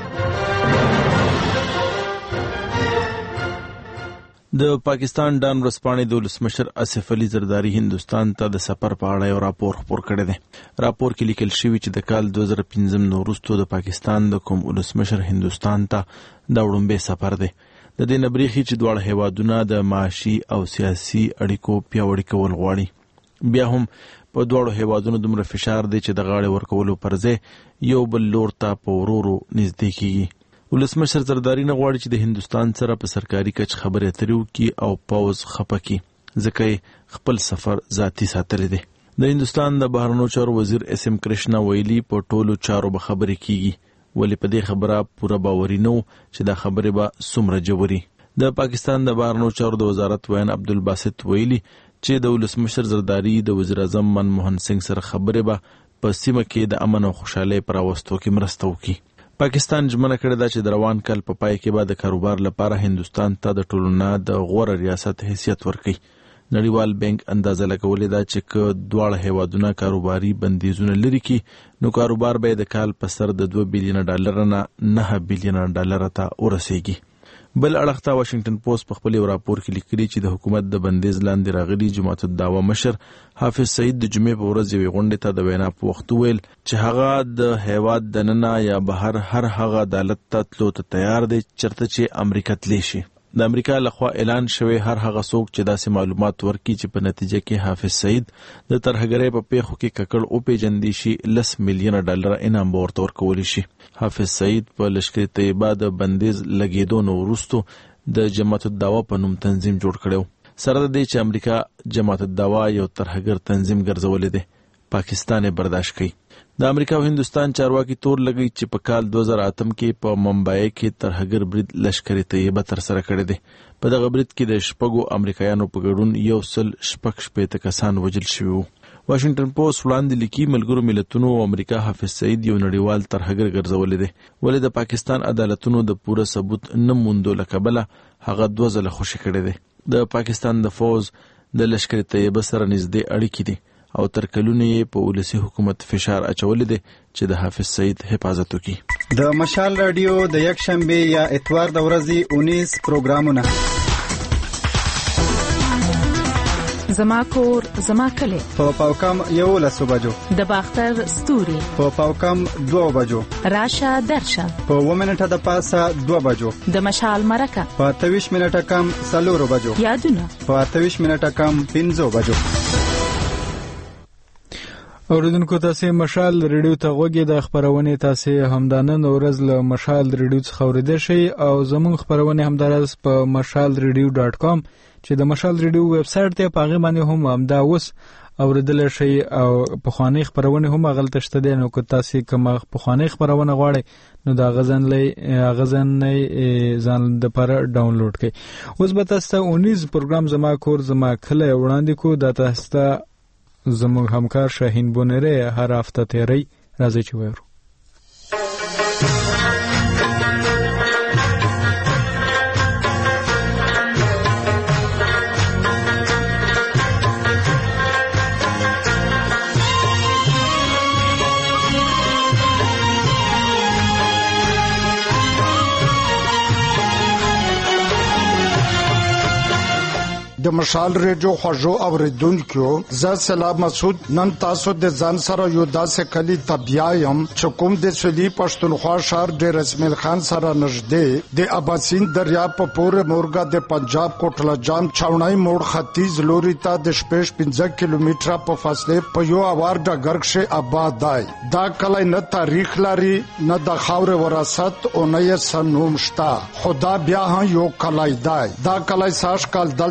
د پاکستان ډان ورځپاڼې د ولسمشر اسف علي زرداری هندستان ته د سفر په اړه یو راپور خپور کړی دی. راپور کې لیکل شوی چې د کال دوه زره پنځم نو وروسته د پاکستان د کوم ولسمشر هندستان ته د وړاندې سفر دی. د دې نبرېخي چې دواړه هیوادونه د معاشي او سیاسي اړیکو پیاوړي کول غواړي. بیا هم په دواړو هیوادونو دومره فشار دی چې د غاړې ورکولو پر ځای یو بل لور ته په ورو ورو نږدې کیږي. ولسمشر زرداری نه غواړي چې د هندستان سره په سرکاري کچ خبرې اترې وکړي او پوز خپه کړي، ځکه خپل سفر ذاتي ساتلی دی. د هندستان د بهرنیو چارو وزیر اس ام کرشنا ویلي په ټولو چارو به خبرې کیږي، ولې په دې خبره پوره باوري نه چې دا خبرې به څومره جوړي. د پاکستان د بهرنیو چارو د وزارت وین عبدالباسط ویلي چې د ولسمشر زرداری د وزیر اعظم منموهن سنگ سره خبرې به په سیمه کې د امن او خوشحالۍ پر راوستو کې مرسته وکړي. پاکستان ژمنه کړې ده چې د روان کال په پای کې به د کاروبار لپاره هندستان ته د ټولو نه د غوره ریاست حیثیت ورکړي. نړیوال بانک اندازه لګولې ده چې که دواړه هیوادونه کاروباري بندیزونه لري کړي نو کاروبار به د کال په سر د دوه بیلیونه ډالر نه نه بیلیونه ډالر ته ورسیږي. بل اړخ ته واشنگټن پوسټ په خپل راپور کې لیکلي چې د حکومت د بندیز لاندې راغلي جماعت الدعوه مشر حافظ سعید د جمعې په ورځ یوې غونډې ته د وینا په وخت ویل چې هغه د هیواد دننه یا بهر هر هغه عدالت ته تلو ته تیار دی چرته چې امریکا تلی شي. د امریکا لخوا اعلان شوی هر هغه څوک چې داسې معلومات ورکړي چې په نتیجه کې حافظ سعید د ترهګرۍ په پیښو کې ککړ او پیژندل شي لس میلیونه ډالر انعام ورته ورکول شي. حافظ سعید په لشکر طیبه د بندیز لګیدو نو وروسته د جماعت الدعوه په نوم تنظیم جوړ کړو. سره د دې چې امریکا جماعت الدعوه یو ترهګر تنظیم ګرځولې ده، پاکستان برداشت کوي. د امریکا او هندستان چارواکي تور لګي چې په کال دوه زره اتم کې په ممبئی کې ترهګر برید لشکر طیبه تر سره کړی دی. په دغه برید کې د شپږو امریکایانو په ګډون یو سل شپږ شپېته کسان وژل شوي وو. واشنگټن پوسټ وړاندې لیکي ملګرو ملتونو او امریکا حافظ سعید یو نړیوال ترهګر ګرځولې دی، ولې د پاکستان عدالتونو د پوره ثبوت نه موندلو کبله هغه دوه ځله خوشي کړی دی. د پاکستان د فوز د لشکر طیبه سره نږدې اړیکې دي او تر کلونو یې په ولسی حکومت فشار اچولې دي چې د حافظ سعید حفاظت وکړي. د مشال رادیو د یک شنبه یا اتوار د ورځې اونیس پروګرامونه زما کور زما کلی په پاوکم یو لسو بجو، د باختر ستوري په پاوکم دوه بجو، راشه درشه په و منټه د پاسه دوه بجو، د مشال مرکه په ترویش منټه کم سلور بجو، یادونه په ترویش منټه کم پنځو بجو. اوریدونکو تاسو مشال ریډیو ته غوږی د خبرونه تاسو همدانن ورځ له مشال ریډیو څخه اوریدل شي او زموږ خبرونه همدارس په مشال ریډیو ډاټ کام چې د مشال ریډیو ویب سټ ته پاغه باندې هم همدا اوس اوریدل شي او په خواني خبرونه هم غلطه شته دي. نو که تاسو کوم په خواني خبرونه غواړئ نو دا غزن لې غزن نه ځان د پر ډاونلوډ کړئ. اوس به تاسو اونیز پروګرام زما کور زما کله وړاندې کو د تاسو زموږ همکار شاهین بونره هر هفته تیری راځي چې وایو. د مشال ریډیو خوږو اوریدونکو زه سلام مسعود نن تاسو د ځان سره یو داسې کلی تبیایم چې کوم د سلی پښتونخوا شهر د رسمیل خان سره نږدې د اباسین دریا په پورې مورګه د پنجاب کوټله جام چاونای موړ ختیځ لوري ته د شپږ پنځه کیلومتره په فاصله په یو اوار د ګرګشه آباد دی. دا کلی نه تاریخ لري نه د خاور وراثت او نه یې سنوم شته، خدا بیا هم یو کلی دی. دا کلی ساش کال دلته خو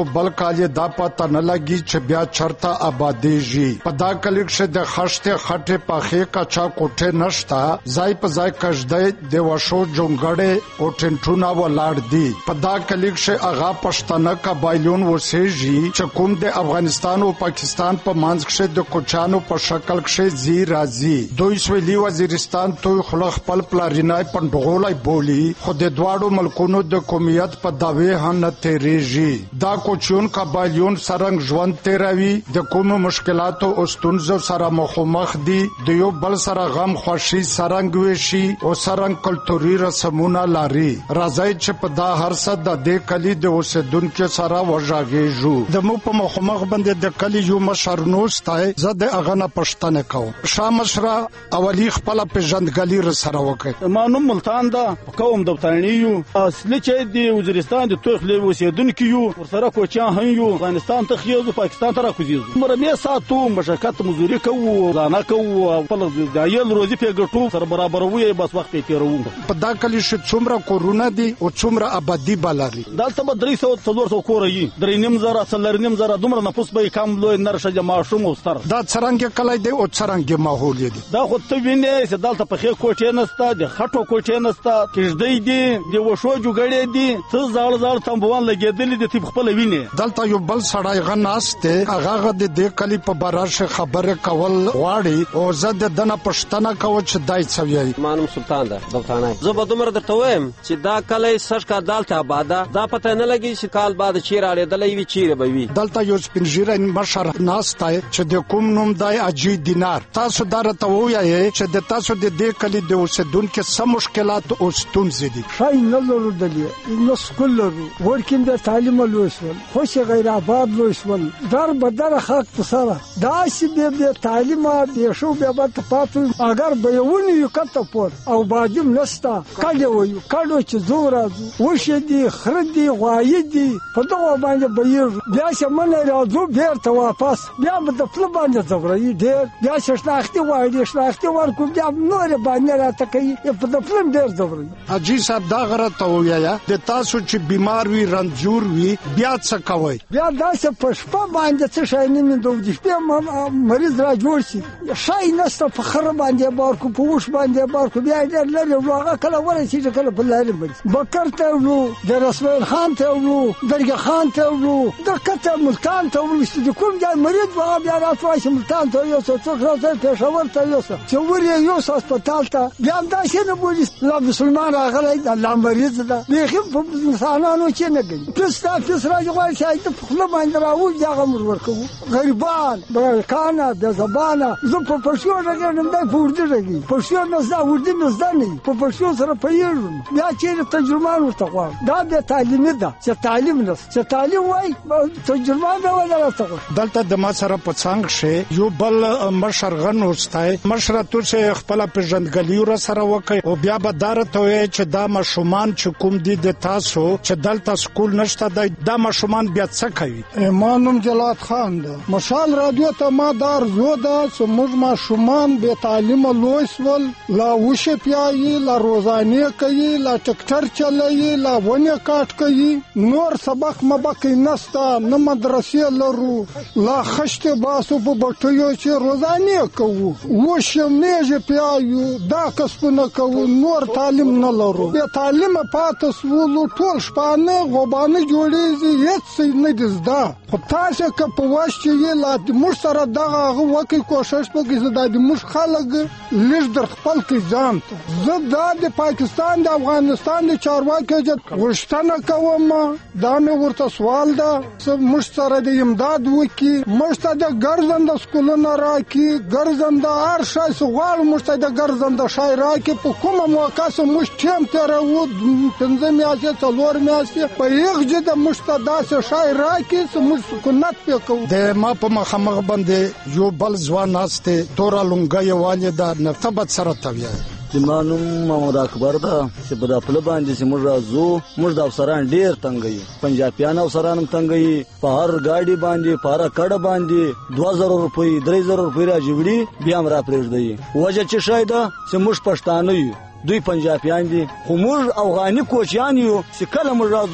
په بل کال دا پته نه لګي چې بیا چرته آبادیږي. په دا کلی کې د خشته خټه پاخې کچا کوټه نشتا، ځای په ځای کژدې د وشو جونګړې او ټنټونه ولاړ دي. په دا کلی کې هغه پښتانه قبایلون وسېږي چې کوم د افغانستان او پاکستان په منځ کې د کوچانو په شکل کې زی راځي. دوی سویلي وزیرستان توي خلق خپل پلارینای پندغولای بولی، خو د دواړو ملکونو د قومیت په داوی هم نه تیریږي. دا کوچون قبایلون سرنګ ژوند تیروي، د کومو مشکلاتو او ستونزو سره مخامخ دي، د یو بل سره غم خوشي سرنګ وشي او سرنګ کلتوري رسمونه لري. راځي چې په دا هر څه د دې کلی د اوسیدونکو سره وژاږیږو. د مو په مخامخ باندې د کلی یو مشر نوستای زده اغنه پښتنه کو شامشرا اولی خپل پیژندګلی را سره وکړ. مانو ملتان دا قوم د بتانیو اصلي چې د وزیرستان د توخلې اوسیدونکو یو ورسره کوچان هم یو افغانستان ته خيزو پاکستان ته راکوزیزو مرمه ساتو مشکات مزوري کوو ځانا کوو خپل د ایل روزي په ګټو سره برابر وي بس وخت تیرو. په دا کلی چې څومره کورونه دي او څومره آبادی بالاري دلته به درې سوه څلور سوه کور یي درې نیم زره څلور نیم زره دومره نفوس به کم لوی نرشه جما شوم او ستر. دا څرنګه کلی دی او څرنګه ماحول دی. دا خو ته وینې چې دلته په خې کوټې نسته، د خټو کوټې نسته، کېږدۍ دي، د وشو جوګړې دي، څه زاړ زاړ تنبوان لګېدلي دي، ته خپل وینې. دلته یو بل سړی غناسته هغه د دې کلی په براشه خبره کول غواړي او زه د دنه پښتنه کوم چې دای څوي. مانم سلطان ده دفتانه زه به دومره درته وایم چې دا کلی سش کا دالته آباده دا پته نه لګي چې کال بعد چیرې اړېدلې وي چیرې به وي. دلته یو سپینږیری مشر ناسته چې د کوم نوم دای اجي دینار. تاسو درته وایي چې د تاسو د دې کلی د اوسیدونکو سم مشکلات او ستونزې دي. شای نه لرودلی نو سکول لرو ورکیم د تعلیم لوسول خوش غیر آباد لوسول در بدر خاک سره دا چې د تعلیم د شو به بت پاتو اگر به یونی یو کته پور او باجم نستا کله وایو کله چې زور وشه دي خردي غوای دي په دغه باندې به بیا چې من راځو بیرته واپس بیا به د خپل باندې زغري ډیر بیا چې شناختی وایي شناختی ورکو بیا نور باندې راته کوي په د خپل ډیر زغري. اجي صاحب دا غره ته ویا د تاسو چې بیمار وي رنځور وي بیا څه کوي؟ بیا دا چې په شپه باندې څه شي نه مې دوه شپه مریض را جوړ شي شای نسته په خر باندې بارکو په وښ باندې بارکو بیا ډېر لري هغه کله ورسې چې کله په لارې باندې بکر ته ورو د رسول خان ته ورو درګه خان ته ورو د کته ملتان ته ورو چې کوم ځای مریض واه بیا راځي ملتان ته یو څه څه راځي پېښور ته یو څه چې ورې یو څه هسپتال ته بیا دا چې نه بولی لا مسلمان راغلی الله مریض ده بیخي په انسانانو چې نه کوي پس تا پس راځي غواړي چې ته خپل باندې راوځي هغه مر ورکو غریبان برکانه د زبانه زه په پښتو راګم دا پوردي راګي پښتو نه زده وردي نه زده نه په پښتو سره پیژنم بیا چې تجربه ورته غواړم دا به تعلیم ده چې تعلیم نه چې تعلیم وای تجربه به ولا راځي. دلته د ما سره په څنګ شي یو بل مشرغن وستای مشره تو چې خپل پیژندګلی ور سره وکي او بیا به دارته وي چې دا مشومان چې کوم دي د تاسو چې دلته سکول نشته دا مشومان بیا څه کوي؟ ایمانم جلات خان ده مشال رادیو ته ما دار زو ده چې موږ مشومان به تعلیم لوسول لا وشه پیایي لا روزانه کوي لا ټکټر چلایي لا ونه کاټ کوي نور سبق مبکې نسته نه مدرسې لرو لا خشت باسو په بټیو چې روزانه کوو وشه میږي پیایو دا کسبونه کوو نور تعلیم نه لرو به تعلیم پاتې سولو ټول شپانه غوبانه جوړیږي هیڅ نه دزدا خو تاسو که په واش چې لا موږ سره دغه وکي کوشش وکړي زدا د موږ خلک لږ در خپل کې ځان زه د پاکستان د افغانستان د چارواکو غوښتنه کوم دا مې ورته سوال ده چې موږ سره د امداد وکي موږ ته د ګرځنده سکولونه راکي ګرځنده هر شی غواړو موږ ته د ګرځنده شی راکي په کومه موقع چې موږ ټیم تیرو پنځه میاشتې څلور میاشتې په یو ځای د موږ ته داسې شی راکي چې موږ سکونت پې کوو. د ما په مخامخ باندې یو بل ځوان ناسته تورا لونګۍ والده نفتبت سره تویا زمانوم محمد اکبر دا چې په خپل باندې چې موږ راځو موږ د افسران ډیر تنګي پنجابیان افسران هم تنګي په هر گاډي باندې په هر کډه باندې دوه زره روپۍ درې زره روپۍ راځوړي بیا هم را پرېږدي وجه چې شاید چې موږ پښتانه یو دوی پنجابیان دي خو موږ افغاني کوچیان یو چې کله موږ راځو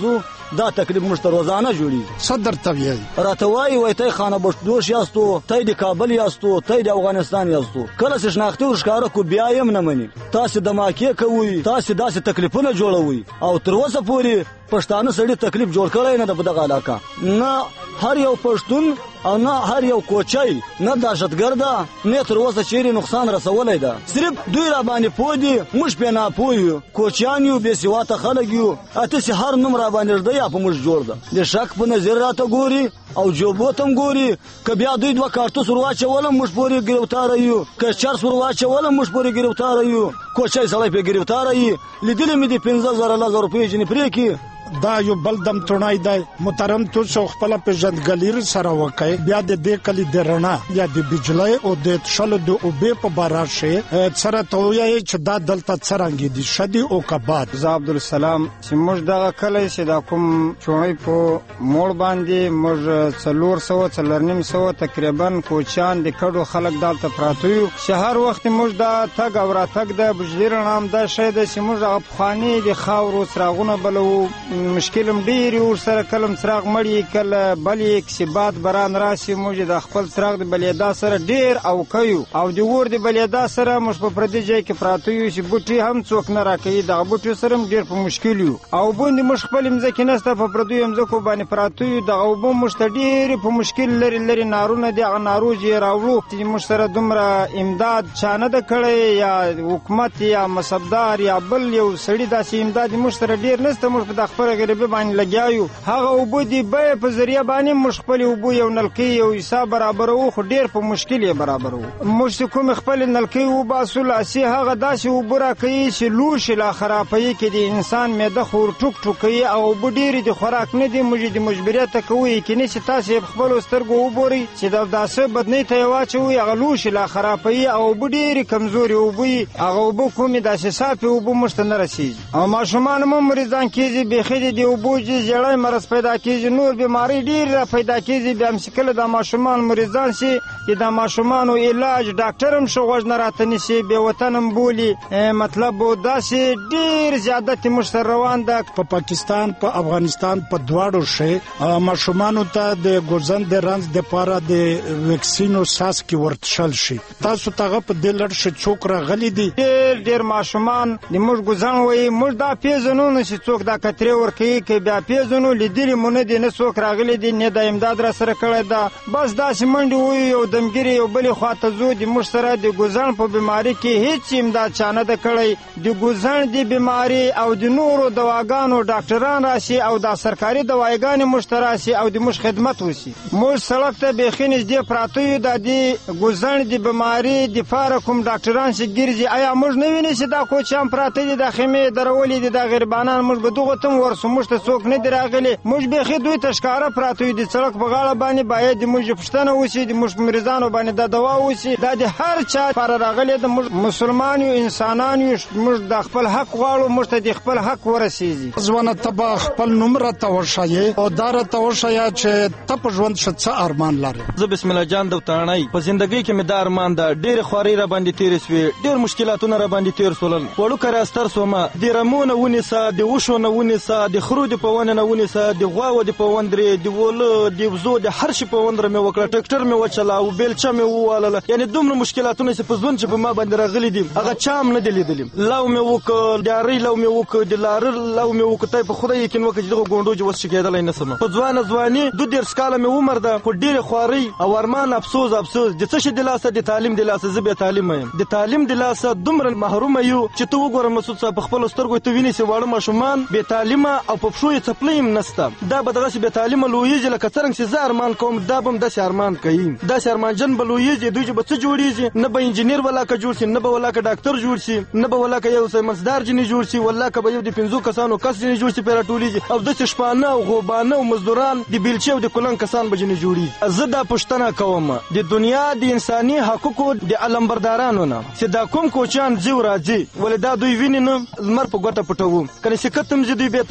دا تکلیف موږ ته روزانه جوړیږي. صدر طبيعي راته وایي وای ته خانه بشدوش یاستو، ته د کابل یاستو، ته د افغانستان یاستو. کله چې شناخته ورښکاره کو بیا یې نه مني. تاسو د ماکې کوي، تاسو داسې تکلیفونه جوړوي او تر اوسه پورې پښتانه سړي تکلیف جوړ کړی نه د دغه علاقه. نه هر یو پښتون او نه هر یو کوچی نه دهشتګرده نه تر اوسه چیرې نقصان رسولی ده. صرف دوی را باندې پوه دي، موږ پرې ناپوه یو، کوچیان یو، بې سواته خلک یو. اتسې هر نوم را باندې ږده یا په موږ جوړ ده. د شک په نظر راته ګوري او جوبو ته هم ګوري. که بیا دوی دوه کارتوس ور واچول موږ پورې ګرفتاره یو، که چرس ور واچول موږ پورې ګرفتاره یو. کوچی سړی پرې ګرفتاره یي. لیدلې مې دي پنځه زره لس زره روپۍ جنې پرې کړي. دا یو بل دم تونای دی. محترم تاسو خپل پیژندګلیر سره وکای بیا د دې کلی د رڼا یا د بجلی او د شلو د اوبې په بارا شي سره تویا چې دا دلته څرنګ دي شدي او کباد. زه عبدالسلام چې موږ دغه کلی چې دا کوم چونی په موړ باندې موږ څلور سوه څلور نیم سوه تقریبا کوچیان د کډو خلک دلته پراته یو. چې هر وخت موږ دا تګ او راتګ د بجلی رڼا هم دا شی دی چې موږ هغه پخواني د خاورو څراغونه بلو. مشکلم ډېر ور سره کلم څراغ مړی کله بلې کسي باد باران راسي موږ د خپل څراغ د بلیدا سره ډېر او کوي او د ور د بلیدا سره موږ په پردي ځای کې پراته یو چې بوټي هم څوک نه راکوي. دغه بوټي سره ډېر په مشکل یو او باندې موږ خپل مځکې نسته په پردو مځکو باندې پراته یو. دغه اوبه موږ ته ډېر په مشکل لري لري نارونه دي. هغه ناروج یې راوړو چې موږ سره دومره امداد چا نه ده کړی یا حکومت یا مصبدار یا بل یو سړي داسې امداد موږ سره ډېر نسته. موږ په خپل غریبي باندې لګیایو. هغه اوبه دي به په ذریعہ باندې موږ خپل اوبه یو نلکې یو حساب برابرو خو ډېر په مشکل یې برابرو. موږ کوم خپل نلکې وباسو لاسي هغه داسې اوبه راکوي چې لوښي لا خرابوي کې د انسان معده خور ټوک ټوکوي او اوبه ډېرې د خوراک نه دي. موږ د مجبوریت کوي کینې چې تاسې په خپلو سترګو وګورئ چې د داسې بدنۍ ته یې واچوئ هغه لوښي لا خرابوي او اوبه ډېرې کمزورې اوبه وي. هغه اوبه کومې داسې صافې اوبه موږ ته نه رسېږي او ماشومان هم مریضان کېږي. بیخي د دې اوبو چې زیړی مرض پیدا کېږي نور بیمارۍ ډېرې را پیدا کېږي. بیا هم چې کله د ماشومان مریضان شي چې د ماشومانو علاج ډاکټر هم ښه غوږ نه راته نیسي بې وطن هم بولي. مطلب داسې ډېر زیادت موږ سره روان ده. په پاکستان په افغانستان په دواړو شي ماشومانو ته د ګوزن د رنځ دپاره د ویکسینو څاڅکي ورتشل شي. تاسو ته په دې لړ شي څوک راغلي دي؟ ډېر ډېر ماشومان د موږ ګوزن وایي موږ دا پېژنو نه چې څوک دا کترې ورکوي که بیا پیژنو لیدلي مو نه دي نه څوک راغلي دي نه د امداد را سره کړی ده. بس داسې منډې وایو یو دمګیرې یو بلې خواته ځو. د موږ سره د ګوزن په بیماري کې هیڅ امداد چا نه ده کړی. د ګوزن د بیماري او د نورو دواګانو ډاکټران راشي او دا سرکاري دواګانې موږ ته راشي او د موږ خدمت وشي. موږ سړک ته بیخي نږدې پراته یو. دا د ګوزن د بیماري دپاره کوم ډاکټران چې ګرځي آیا موږ نه ویني چې دا کوچیان پراته دي دا خیمې درولې دي دا غریبانان موږ به دغو ته هم ورسو. موږ ته څوک نه دي راغلي. موږ بیخي دوی ته ښکاره پراته یو. د سړک په غاړه باندې باید د موږ پوښتنه وشي د موږ مریضانو باندې دا دوا وشي. دا د هر چا لپاره راغلې ده. موږ مسلمان یو انسانان یو. موږ د خپل حق غواړو. موږ ته د خپل حق ورسېږي. ځوانه ته به خپل نوم راته وښایې او دا راته وښایه چې ته په ژوند ښه څه ارمان لرې؟ زه بسم الله جان دوتاڼی. په زندګۍ کې مې دا ارمان ده. ډېرې خوارۍ را باندې تېرې سوې ډېر مشکلاتونه را باندې تېر سولل. وړوکی راستر سومه د رمو نه ونیسه د وښو نه ونیسه د خرو د په ونه نه ونیسه د غواوو د په وندرې د وله د وزو د هر شي په وندره مې وکړه. ټکټر مې وچلاو بیلچه مې ووالله. یعنې دومره مشکلاتونه چې په ژوند چې په ما باندې راغلي دي هغه چا هم نه دي لیدلي. لو مې وکړ د ارۍ لو مې وکړ د لاره لو مې وکړ. تی په خدای یقین وکړه چې دغه ګونډو چې اوس شکېدلی نه شم. په ځوانه ځواني دوه دېرش کاله مې عمر ده خو ډېرې خوارۍ او ارمان افسوس افسوس د څه شي د لاسه د تعلیم د لاسه زه بې تعلیمه یم. د تعلیم د لاسه دومره محرومه یو چې ته وګوره مسعود صاحب په خپلو سترګو ته وینې چې واړه ماشومان بې تعلیمه او په پښو یې څپلۍ هم نشته. دا به دغسې بې تعلیمه لویېږي لکه څرنګه چې زه ارمان کوم دا به هم داسې ارمان کوي. داسې ارمانجن به لویېږي. دوی چې به څه جوړېږي نه به انجینر ولاکه جوړ شي نه به ولاکه ډاکټر جوړ شي نه به ولاکه یو سمسدار جنې جوړ شي ولاکه به یو د پنځو کسانو کس جنې جوړ شي پرې راټولېږي او داسې شپانه او غوبانه او مزدوران د بیلچې او د کلنګ کسان به جنې جوړېږي. زه دا پوښتنه کوم د دنیا د انساني حقوقو د علمبردارانو نه چې دا کوم کوچیان ځي او راځي ولې دا دوی ویني نه لمر په ګوته پټوو. که نصیحت هم زه دوی بې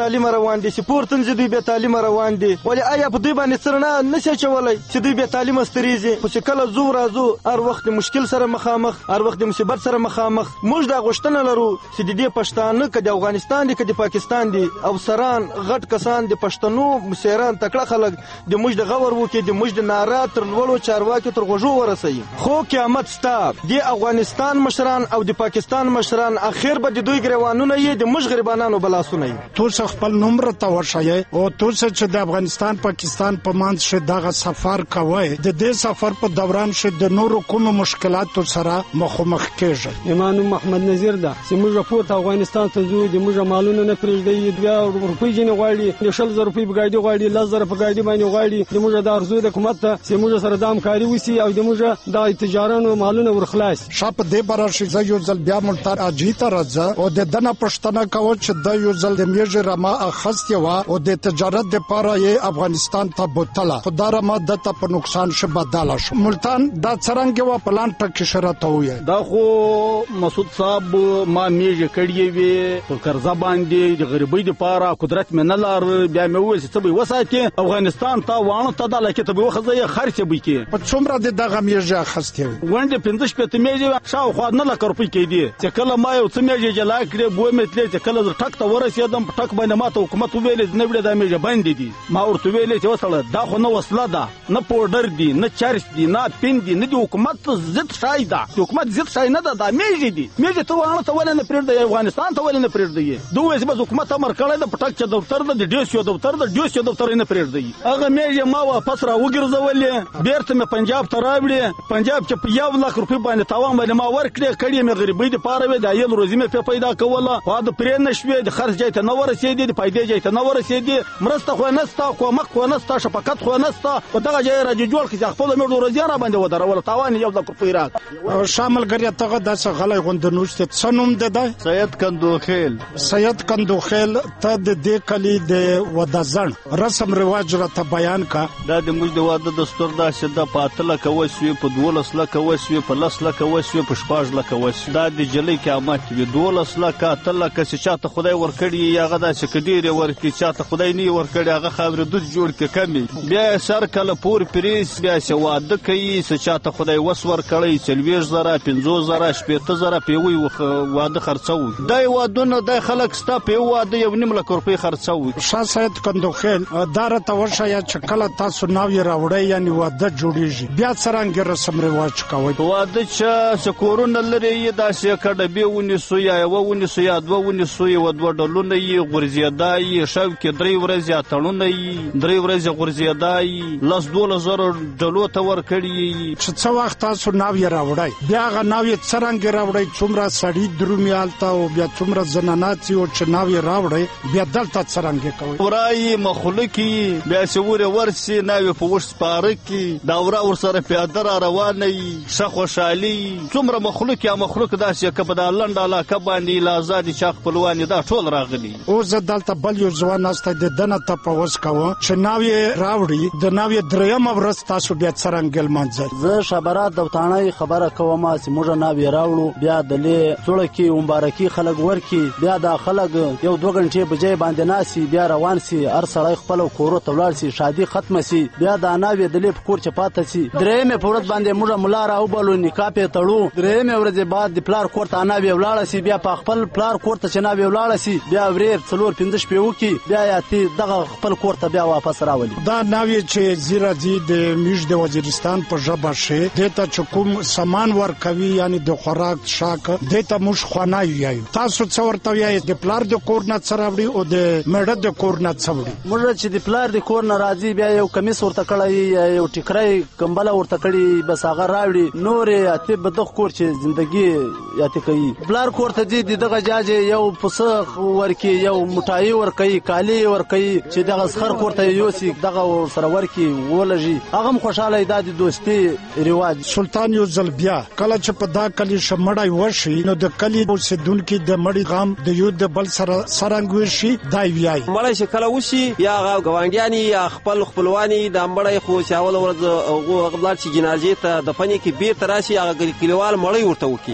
تعلیمه روان دي چې پورته نه دوی بې تعلیمه روان دي ولې آیا په دوی باندې سره نه نشي اچولی چې دوی بې تعلیمه ستریږي خو چې کله ځو راځو هر وخت د مشکل سره مخامخ هر وخت د مصیبت سره مخامخ موږ دا غوښتنه لرو چې د دې پښتانه که د افغانستان دي که د پاکستان دي افسران غټ کسان د پښتنو مشران تکړه خلک د موږ د غور وکړي د موږ د ناره تر لوړو چارواکو تر غوږو ورسوي خو قیامت ستا د افغانستان مشران او د پاکستان مشران اخر به د دوی ګریوانونه یې د موږ غریبانانو بلاسونه یې تو څه خپل نوم راته وښایئ او تو څه چې د افغانستان پاکستان په منځ کې دغه سفر کوئ د دې سفر په دوران کې د نورو کومو مشکلاتو سره مخامخ کېږئ. ایمان محمد نذیر ده چې موږ پورته افغانستان ته ځو د موږ مالونه نه پرېږدي بیا روپۍ ځینې غواړي د شل زره روپۍ په ګاډي غواړي لس زره په ګاډي باندې غواړي د موږ د ارزو د حکومت ته چې موږ سره د همکاري وشي او د موږ د تجارانو مالونه ورخلاص شاپ دې براشي زه یو ځل بیا ملتان اجي ته راځه او د دنه پښتنه کوو چې د یو ځل د میږي رما اخستې وا او د تجارت لپاره یې افغانستان ته بوتله خدای رحمت دته په نقصان شه بدل شو ملتان دا څنګه و پلان ټکی شرط وي دا خو مسعود صاحب ما میږي کړی وی په قرضه باندې د غریبۍ لپاره قدرت مې نه لار بیا مې وې چې به وساتي افغانستان ته وانه ته د لکه ته به وخزه خرچ به کې په څومره د دغه میږي اخستې وانده پنځه شپته میږي شاو خو نه لکه روپۍ کې دي چې کله ما یو څه میږي جلا کړې بو مې تلې چې کله ټک ته ورسېدم ټک باندې ما ته حکومت ویلې نه ویلې د میږي باندې دي ما ورته ویلې چې وسله دا خو نه وسله ده نه پودر دي نه چرس دي نه پین دي نه د حکومت ضد شای ده د حکومت ضد شای نه ده دا میږي دي میږي ته وانه ته ولنه پرېږدي افغانستان ته ولنه پرېږدي دوی چې بس حکومت امر کړی د پټک چې دفتر د ډیسیو دفتر د ډیسیو دفتر نه پرېږدي هغه میږي ما واپس را وګرځولې بیرته مې پنجاب ته راوړې پنجاب چې په یو لک روپۍ باندې تاوان باندې ما ورکړې کړي مې غریبۍ د پاره وې د ایل روزي مې په پیدا کوله خو د پرې نشوي د خرج ځای ته نه ورسېدي د پیدا ځای ته نه ورسېدي مرسته خو نه ستا کومک خو نه ستا شفقت خو نه ستا په دغه ځای راځي جوړ کړي خپل مې روزي را باندې ودرول تاوان یو لک روپۍ راک شامل غریه ته داسه غلای غوندنوشته څنوم ده سید کندوخیل سید کندوخیل ته د دې کلی د ودازن رسم رواج را ته بیان کا دا د موږ د واده دستور دا چې د پاتله کوي په دولس لکه وسوي په لس لکه وسوي په شپږ لکه وسوي دا د جلې قیامت وي دولس لکه تل لکه چې چاته خدای ورکړي هغه دا چې کډيره ورکړي چاته خدای نه ورکړي هغه خاور د جوړ کې کمی بیا سر کله پور پریس بیا چې واده کوي چې چاته خدای وس ورکړي چلويش زره پنځو زره شپږ زره پیوي واده خرڅو دای وادونه د خلک ستا په واده یو نیم لک روپۍ خرڅو شاه سید کندوخیل دار ته ورشه یا چکله تاسو ناوی راوړی یعنی واده جوړیږي بیا څنګه رسم رواج کوي واده چې سکورونه لري دا چې کډه به ونی سو یا و ونی سو یا دو ونی سو یا دو ډلونه یې غورځیدای شاو کې درې ورځې اتړونه یې درې ورځې غورځیدای لاس دوله زره ډلو ته ور کړی چې څو وخت تاسو ناوی راوړی بیا غ ناوی څنګه راوړی څومره سړی درومیالته او بیا څومره زنانات او چې ناوی راوړی بیا دلته څنګه کوي ورای مخلوقي بیا سوره ورسي ناوی په وښ سپارکی دا ورا ور سره پیاده را روانه ښه خوشحالي څومره مخلوق یا مخلوق داسې کبه د لنډ علاقه باندې لازادي چاق خپلوان دا ټول راغلي او زه دلته بل یو ځوان است د دنه ته پوس کوم چې ناوی راوړي د ناوی دریم ورځ تاسو بیا څنګه منځل زه شبرات د وطنۍ خبره کوم چې موږ ناوی راوړو بیا د لې څړکی مبارکي خلک ورکی بیا د خلک یو دوه غنټې بجې باندې ناسي بیا روان سي هر سړی خپل کورو ته ولاړ سي شادي ختم سي بیا د ناوی د لې کور چې پاتې سي درېمه پورت باندې موږ مولا راو بلو نکاح په تړو درېمه ورځې بعد د پلار کور ته ناوی ولاړ سي بیا په خپل پلار کور ته چې ناوی ولاړ سي بیا وریر څلور پنځه شپې وکي بیا یاتي دغه خپل کور ته بیا واپس راولي دا ناوی چې زیرا دي د میش د وزیرستان په ژبه شي دته چې کوم سامان ورکوي یعنی د خوراک شاک دته مش خوانای یایو تاسو څو ورته یای د پلار د کور نه څراوړي او د مړه د کور نه څوړي موږ چې د پلار د کور نه راځي بیا یو کمیس ورته کړی یو ټیکرای کمبله ورته کړی بس هغه راوړي نورې اته بدخ کور چې ژوندۍ یاته کوي پلار کور ته دي دغه جاجه یو پسخ ورکی یو مټای ورکی کالی ورکی چې دغه سخر کور ته یوسی دغه سره ورکی ولږي هغه خوشاله د دوستي ریواج سلطان یو زلبیا کله چې په دا کلی شمړای وشي نو د کلی اوسیدونکو د مړی غام د یو د بل سره سرنګ وشي دای ویای مړی چې کله وشي یا غوانډیانی یا خپل خپلوانی د مړی خو چاول ورځ او غبلات چې جنازې ته د فنی کې بیر تراشي هغه کلیوال مړی ورته وکي ا مړی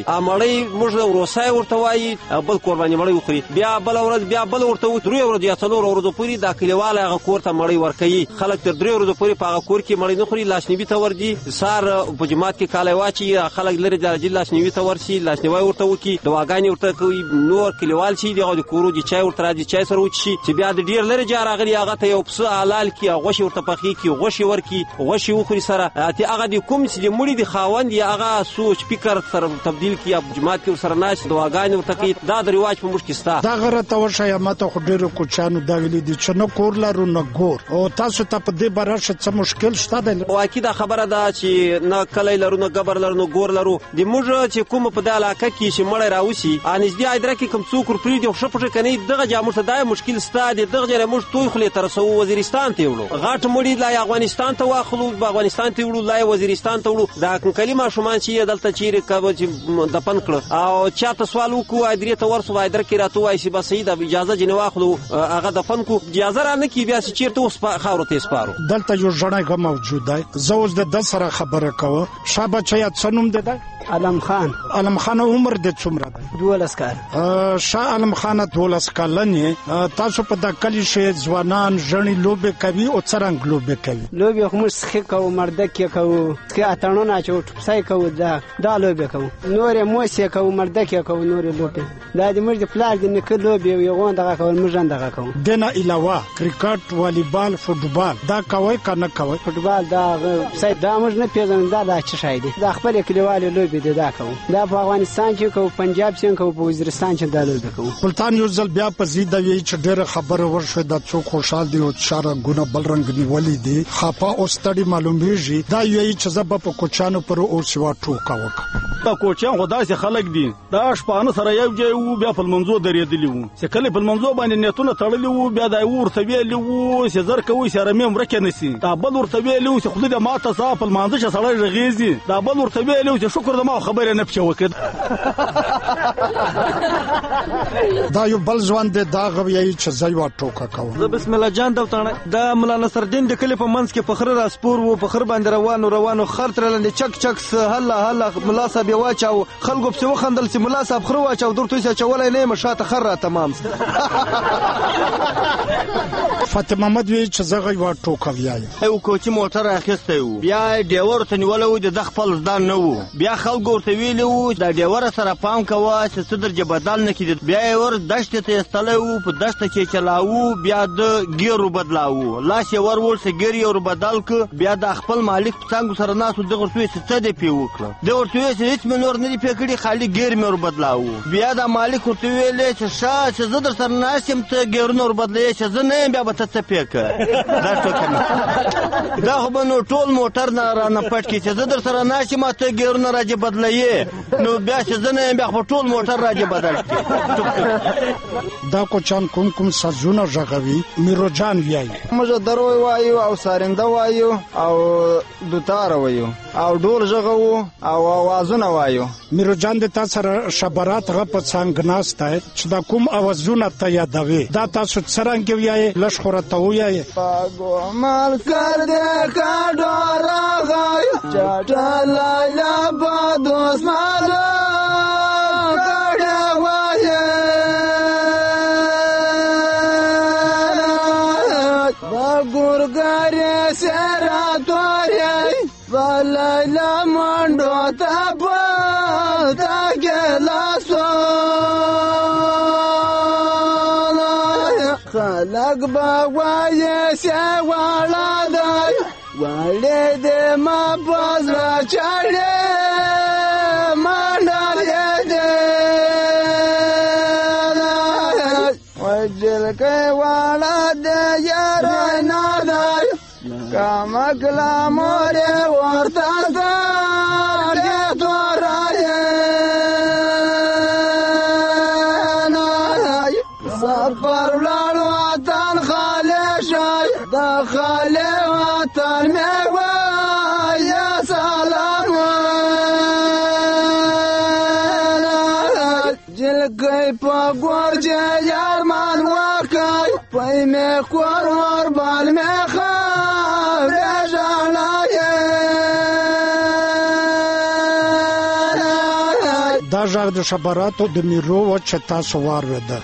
مړی موږ روسای ورته وایي بل قرباني مړی وخوري بیا بل ورځ بیا بل ورته درې ورځې یا څلور ورځې پورې دا کلیوال هغه کور ته مړی ورکوي. خلک تر درې ورځې پورې په هغه کور کې مړی نه خوري. لاشنیوي ته ورځي سار په جماعت کې کالی واچي خلک لرې درجې لاشنیوي ته ورشي لاشنیوی ورته وکړي دواګانې ورته کوي. نور کلیوال چې دغه د کورو د چای ورته راځي چای سره وچشي چې بیا د ډېر لرې جا راغلي هغه ته یو پسه حلال کړي غوښې ورته پخې کړي غوښې ورکړي غوښې وخوري سره هغه د کوم چې د مړي د خاوند یا هغه سوچ فکر سره تبدیل کړي په جماعت کې ورسره ناست دواګانې ورته کوي. دا د رواج په موږ کې شته. دا غره ته ورشه ماته خو ډېرو کوچانو دا ویلي دي چې نه کور لرو نه ګور او تاسو ته په دې باره څه مشکل شته دی؟ واقعي دا خبره ده چې نه کلی لرو نه ګبر لرو نه ګور لرو. د موږ چې کوم په دې علاقه کې چې مړی راوشي نږدې ایدره کې کوم څوک ورپرېږدي او ښه پټه کني دغه جا موږ ته دا مشکل شته دی. دغه ځای موږ توی خولې ته رسوو وزیرستان ته وړو غټ مړي لا افغانستان ته واخلو افغانستان ته وړو لا وزیرستان ته وړو. دا کلي ماشومان چې دلته چیرې کبه چې دفن کړه او چاته سوال وکړو ایدرې ته ورسو ایدره کې راته وایي چې بس صحیح ده اجازه جنې واخلو هغه دفن کو اجازه را نه کړي بیا چې چیرته اوس خاورو ته سپارو. دلته یو ژړی موجود دی. زه اوس د سره خبره کوم. شاه بچیا څه نوم دی؟ علم خان. علم خان عمر د څومره دی؟ دولس کال. شاه علم خان دولس کلن. تاسو په د کلی شه ځوانان ژړی لوبه کوي او څرنګ لوبه کوي؟ لوبه خو موږ څخه کوو مردکه کوو څخه اتڼونه چوټ پسای کوو دا دا لوبه کوو نور موسیقي کوو مردکه کوو نور لوبه دا د موږ د پلار د نکه لوبه یو غون دغه کوو موږ دغه کوو. دنه علاوه کرکټ والیبال فوتبال دا کوي کنه کوي؟ فوتبال دا پسای دا موږ نه پیژنو دا د چ شای دي دا خپل کلیوالو لوبه دي دا کوو. دا په افغانستان کې کوو پنجاب کې کوو په وزیرستان کې دا لوبه کوو. سلطان یو ځل بیا په زیاده وی چې ډېر خبره ورشوه د څوک خوشحال دی او چاره ګونه بل رنگ نیولې دي خپه او ستړي معلومیږي دا یوه چې زب په کوچانو پر او سیوا ټوکا وک. دا کوچان خدای سي خلک دي دا شپانه سره یو ځای وو بیا په منځو درېدلی وو چې کله په منځو باندې نیتونه تړلی وو بیا دا ورته ویلی وو چې زر کوي سره مې مرکه نسی دا بل ورته ویلی وو چې خدای د ماته صاحب په منځ چې سره رغیزي دا بل ورته ویلی وو چې شکر د ما خبره نه پچو وکړ. دا یو بل ځوان دی دا غوي چې زایوا ټوکا کوي. زه بسم الله جان دوتانه دا مولا نصر الدین د کلی په منځ کې فخر را سپور وو فخر باندې روانو روانو خر تر لاندې چک چک هله هله مولا صاحب واچاو خلکو په وخندل چې مولا صاحب خر واچاو درته چې چولای نه مشاته خر را تمام. فاطمه محمد وی چې زغه وا ټوکا ویای او کوچی موټر اخیسته وو بیا ډیور ته نیولو د خپل ځدان نه وو بیا خلکو ورته ویلو دا ډیور سره پام کوه چې صدر جبدال نه کیږي بیا ور دشت ته استلو په دشت کې چلاو بیا د ګیرو بدلاو لاس ور ور سه ګیرو ور بدل ک بیا د خپل مالک څنګه سره ناسو دغه څه څه دی پیوکله د ورته څه هیڅ منور نه دی پکړي خالي ګیر مې ور بدلاو بیا د مالک ورته ویلې چې شاه چې زدر سره ناسم ته ګیرو ور بدلې چې زنه بیا به ته پېک دا ټوکه دا خو نو ټول موټر نه را نه پټ کی چې زدر سره ناسم ته ګیرو نه راځي بدلې نو بیا چې زنه بیا خو ټول موټر راځي بدل دا کوچان کوم کوم سازونه ژغوي میرو جان ویای موږ دروي وایو او سارنده وایو او دوتار وایو او ډول ژغو او اوازونه وایو. میرو جان د تاسو سره شبرات غ په څنګه ناشته چې دا کوم اوازونه ته یادوي دا تاسو څنګه ویای لشخوره ته ویای پاګو مال کړ دې کاډو راغای چټا لالا بادوس مال ګورګارې سره تورې ولاله منډو ته په تا ګلاسو خلک به وایي چې واړه دی واړې دې ما په زړه چاړې منډلې دې وجلکې واړه دې یاره نه دی کامکلا مورې ورته دې تورایې سفر ولاړ وطن خالی شي د خالی وطن مې وایه سلام جلکې په ګور چې یارمان وکړ پای مې کور ور بال مې خاورې ژړایې دا ژغ د خبراتو د میرو و چې تاسو واورېده.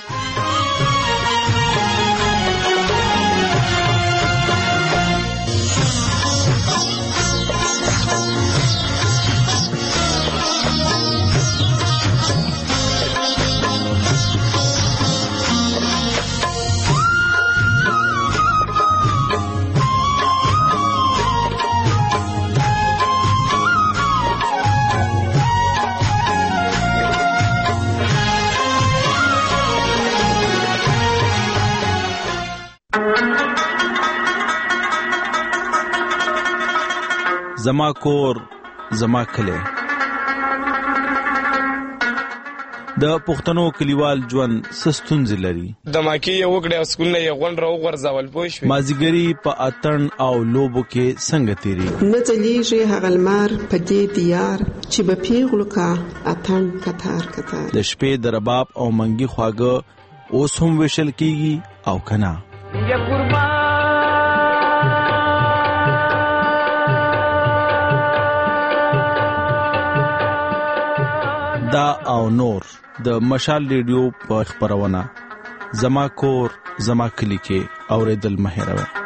زما کور زما کلی. د پښتنو کلیوال ژوند سستونځ لري. د ماکی یو وګړي او سکول نه یو غون راو غرزول پوه شو. مازیګری په اتن او لوبو کې څنګه تیری. نه ځلیږي هغه لمر په دې دیار چې به پیغلو کا اتن کتار کتار. د شپې د رباب او منګي خواږه اوس هم وشل کیږي او کنا. یا قربان دا او نور د مشال ریډیو په خبرونه زما کور زما کلی کې اوریدل مهیروي.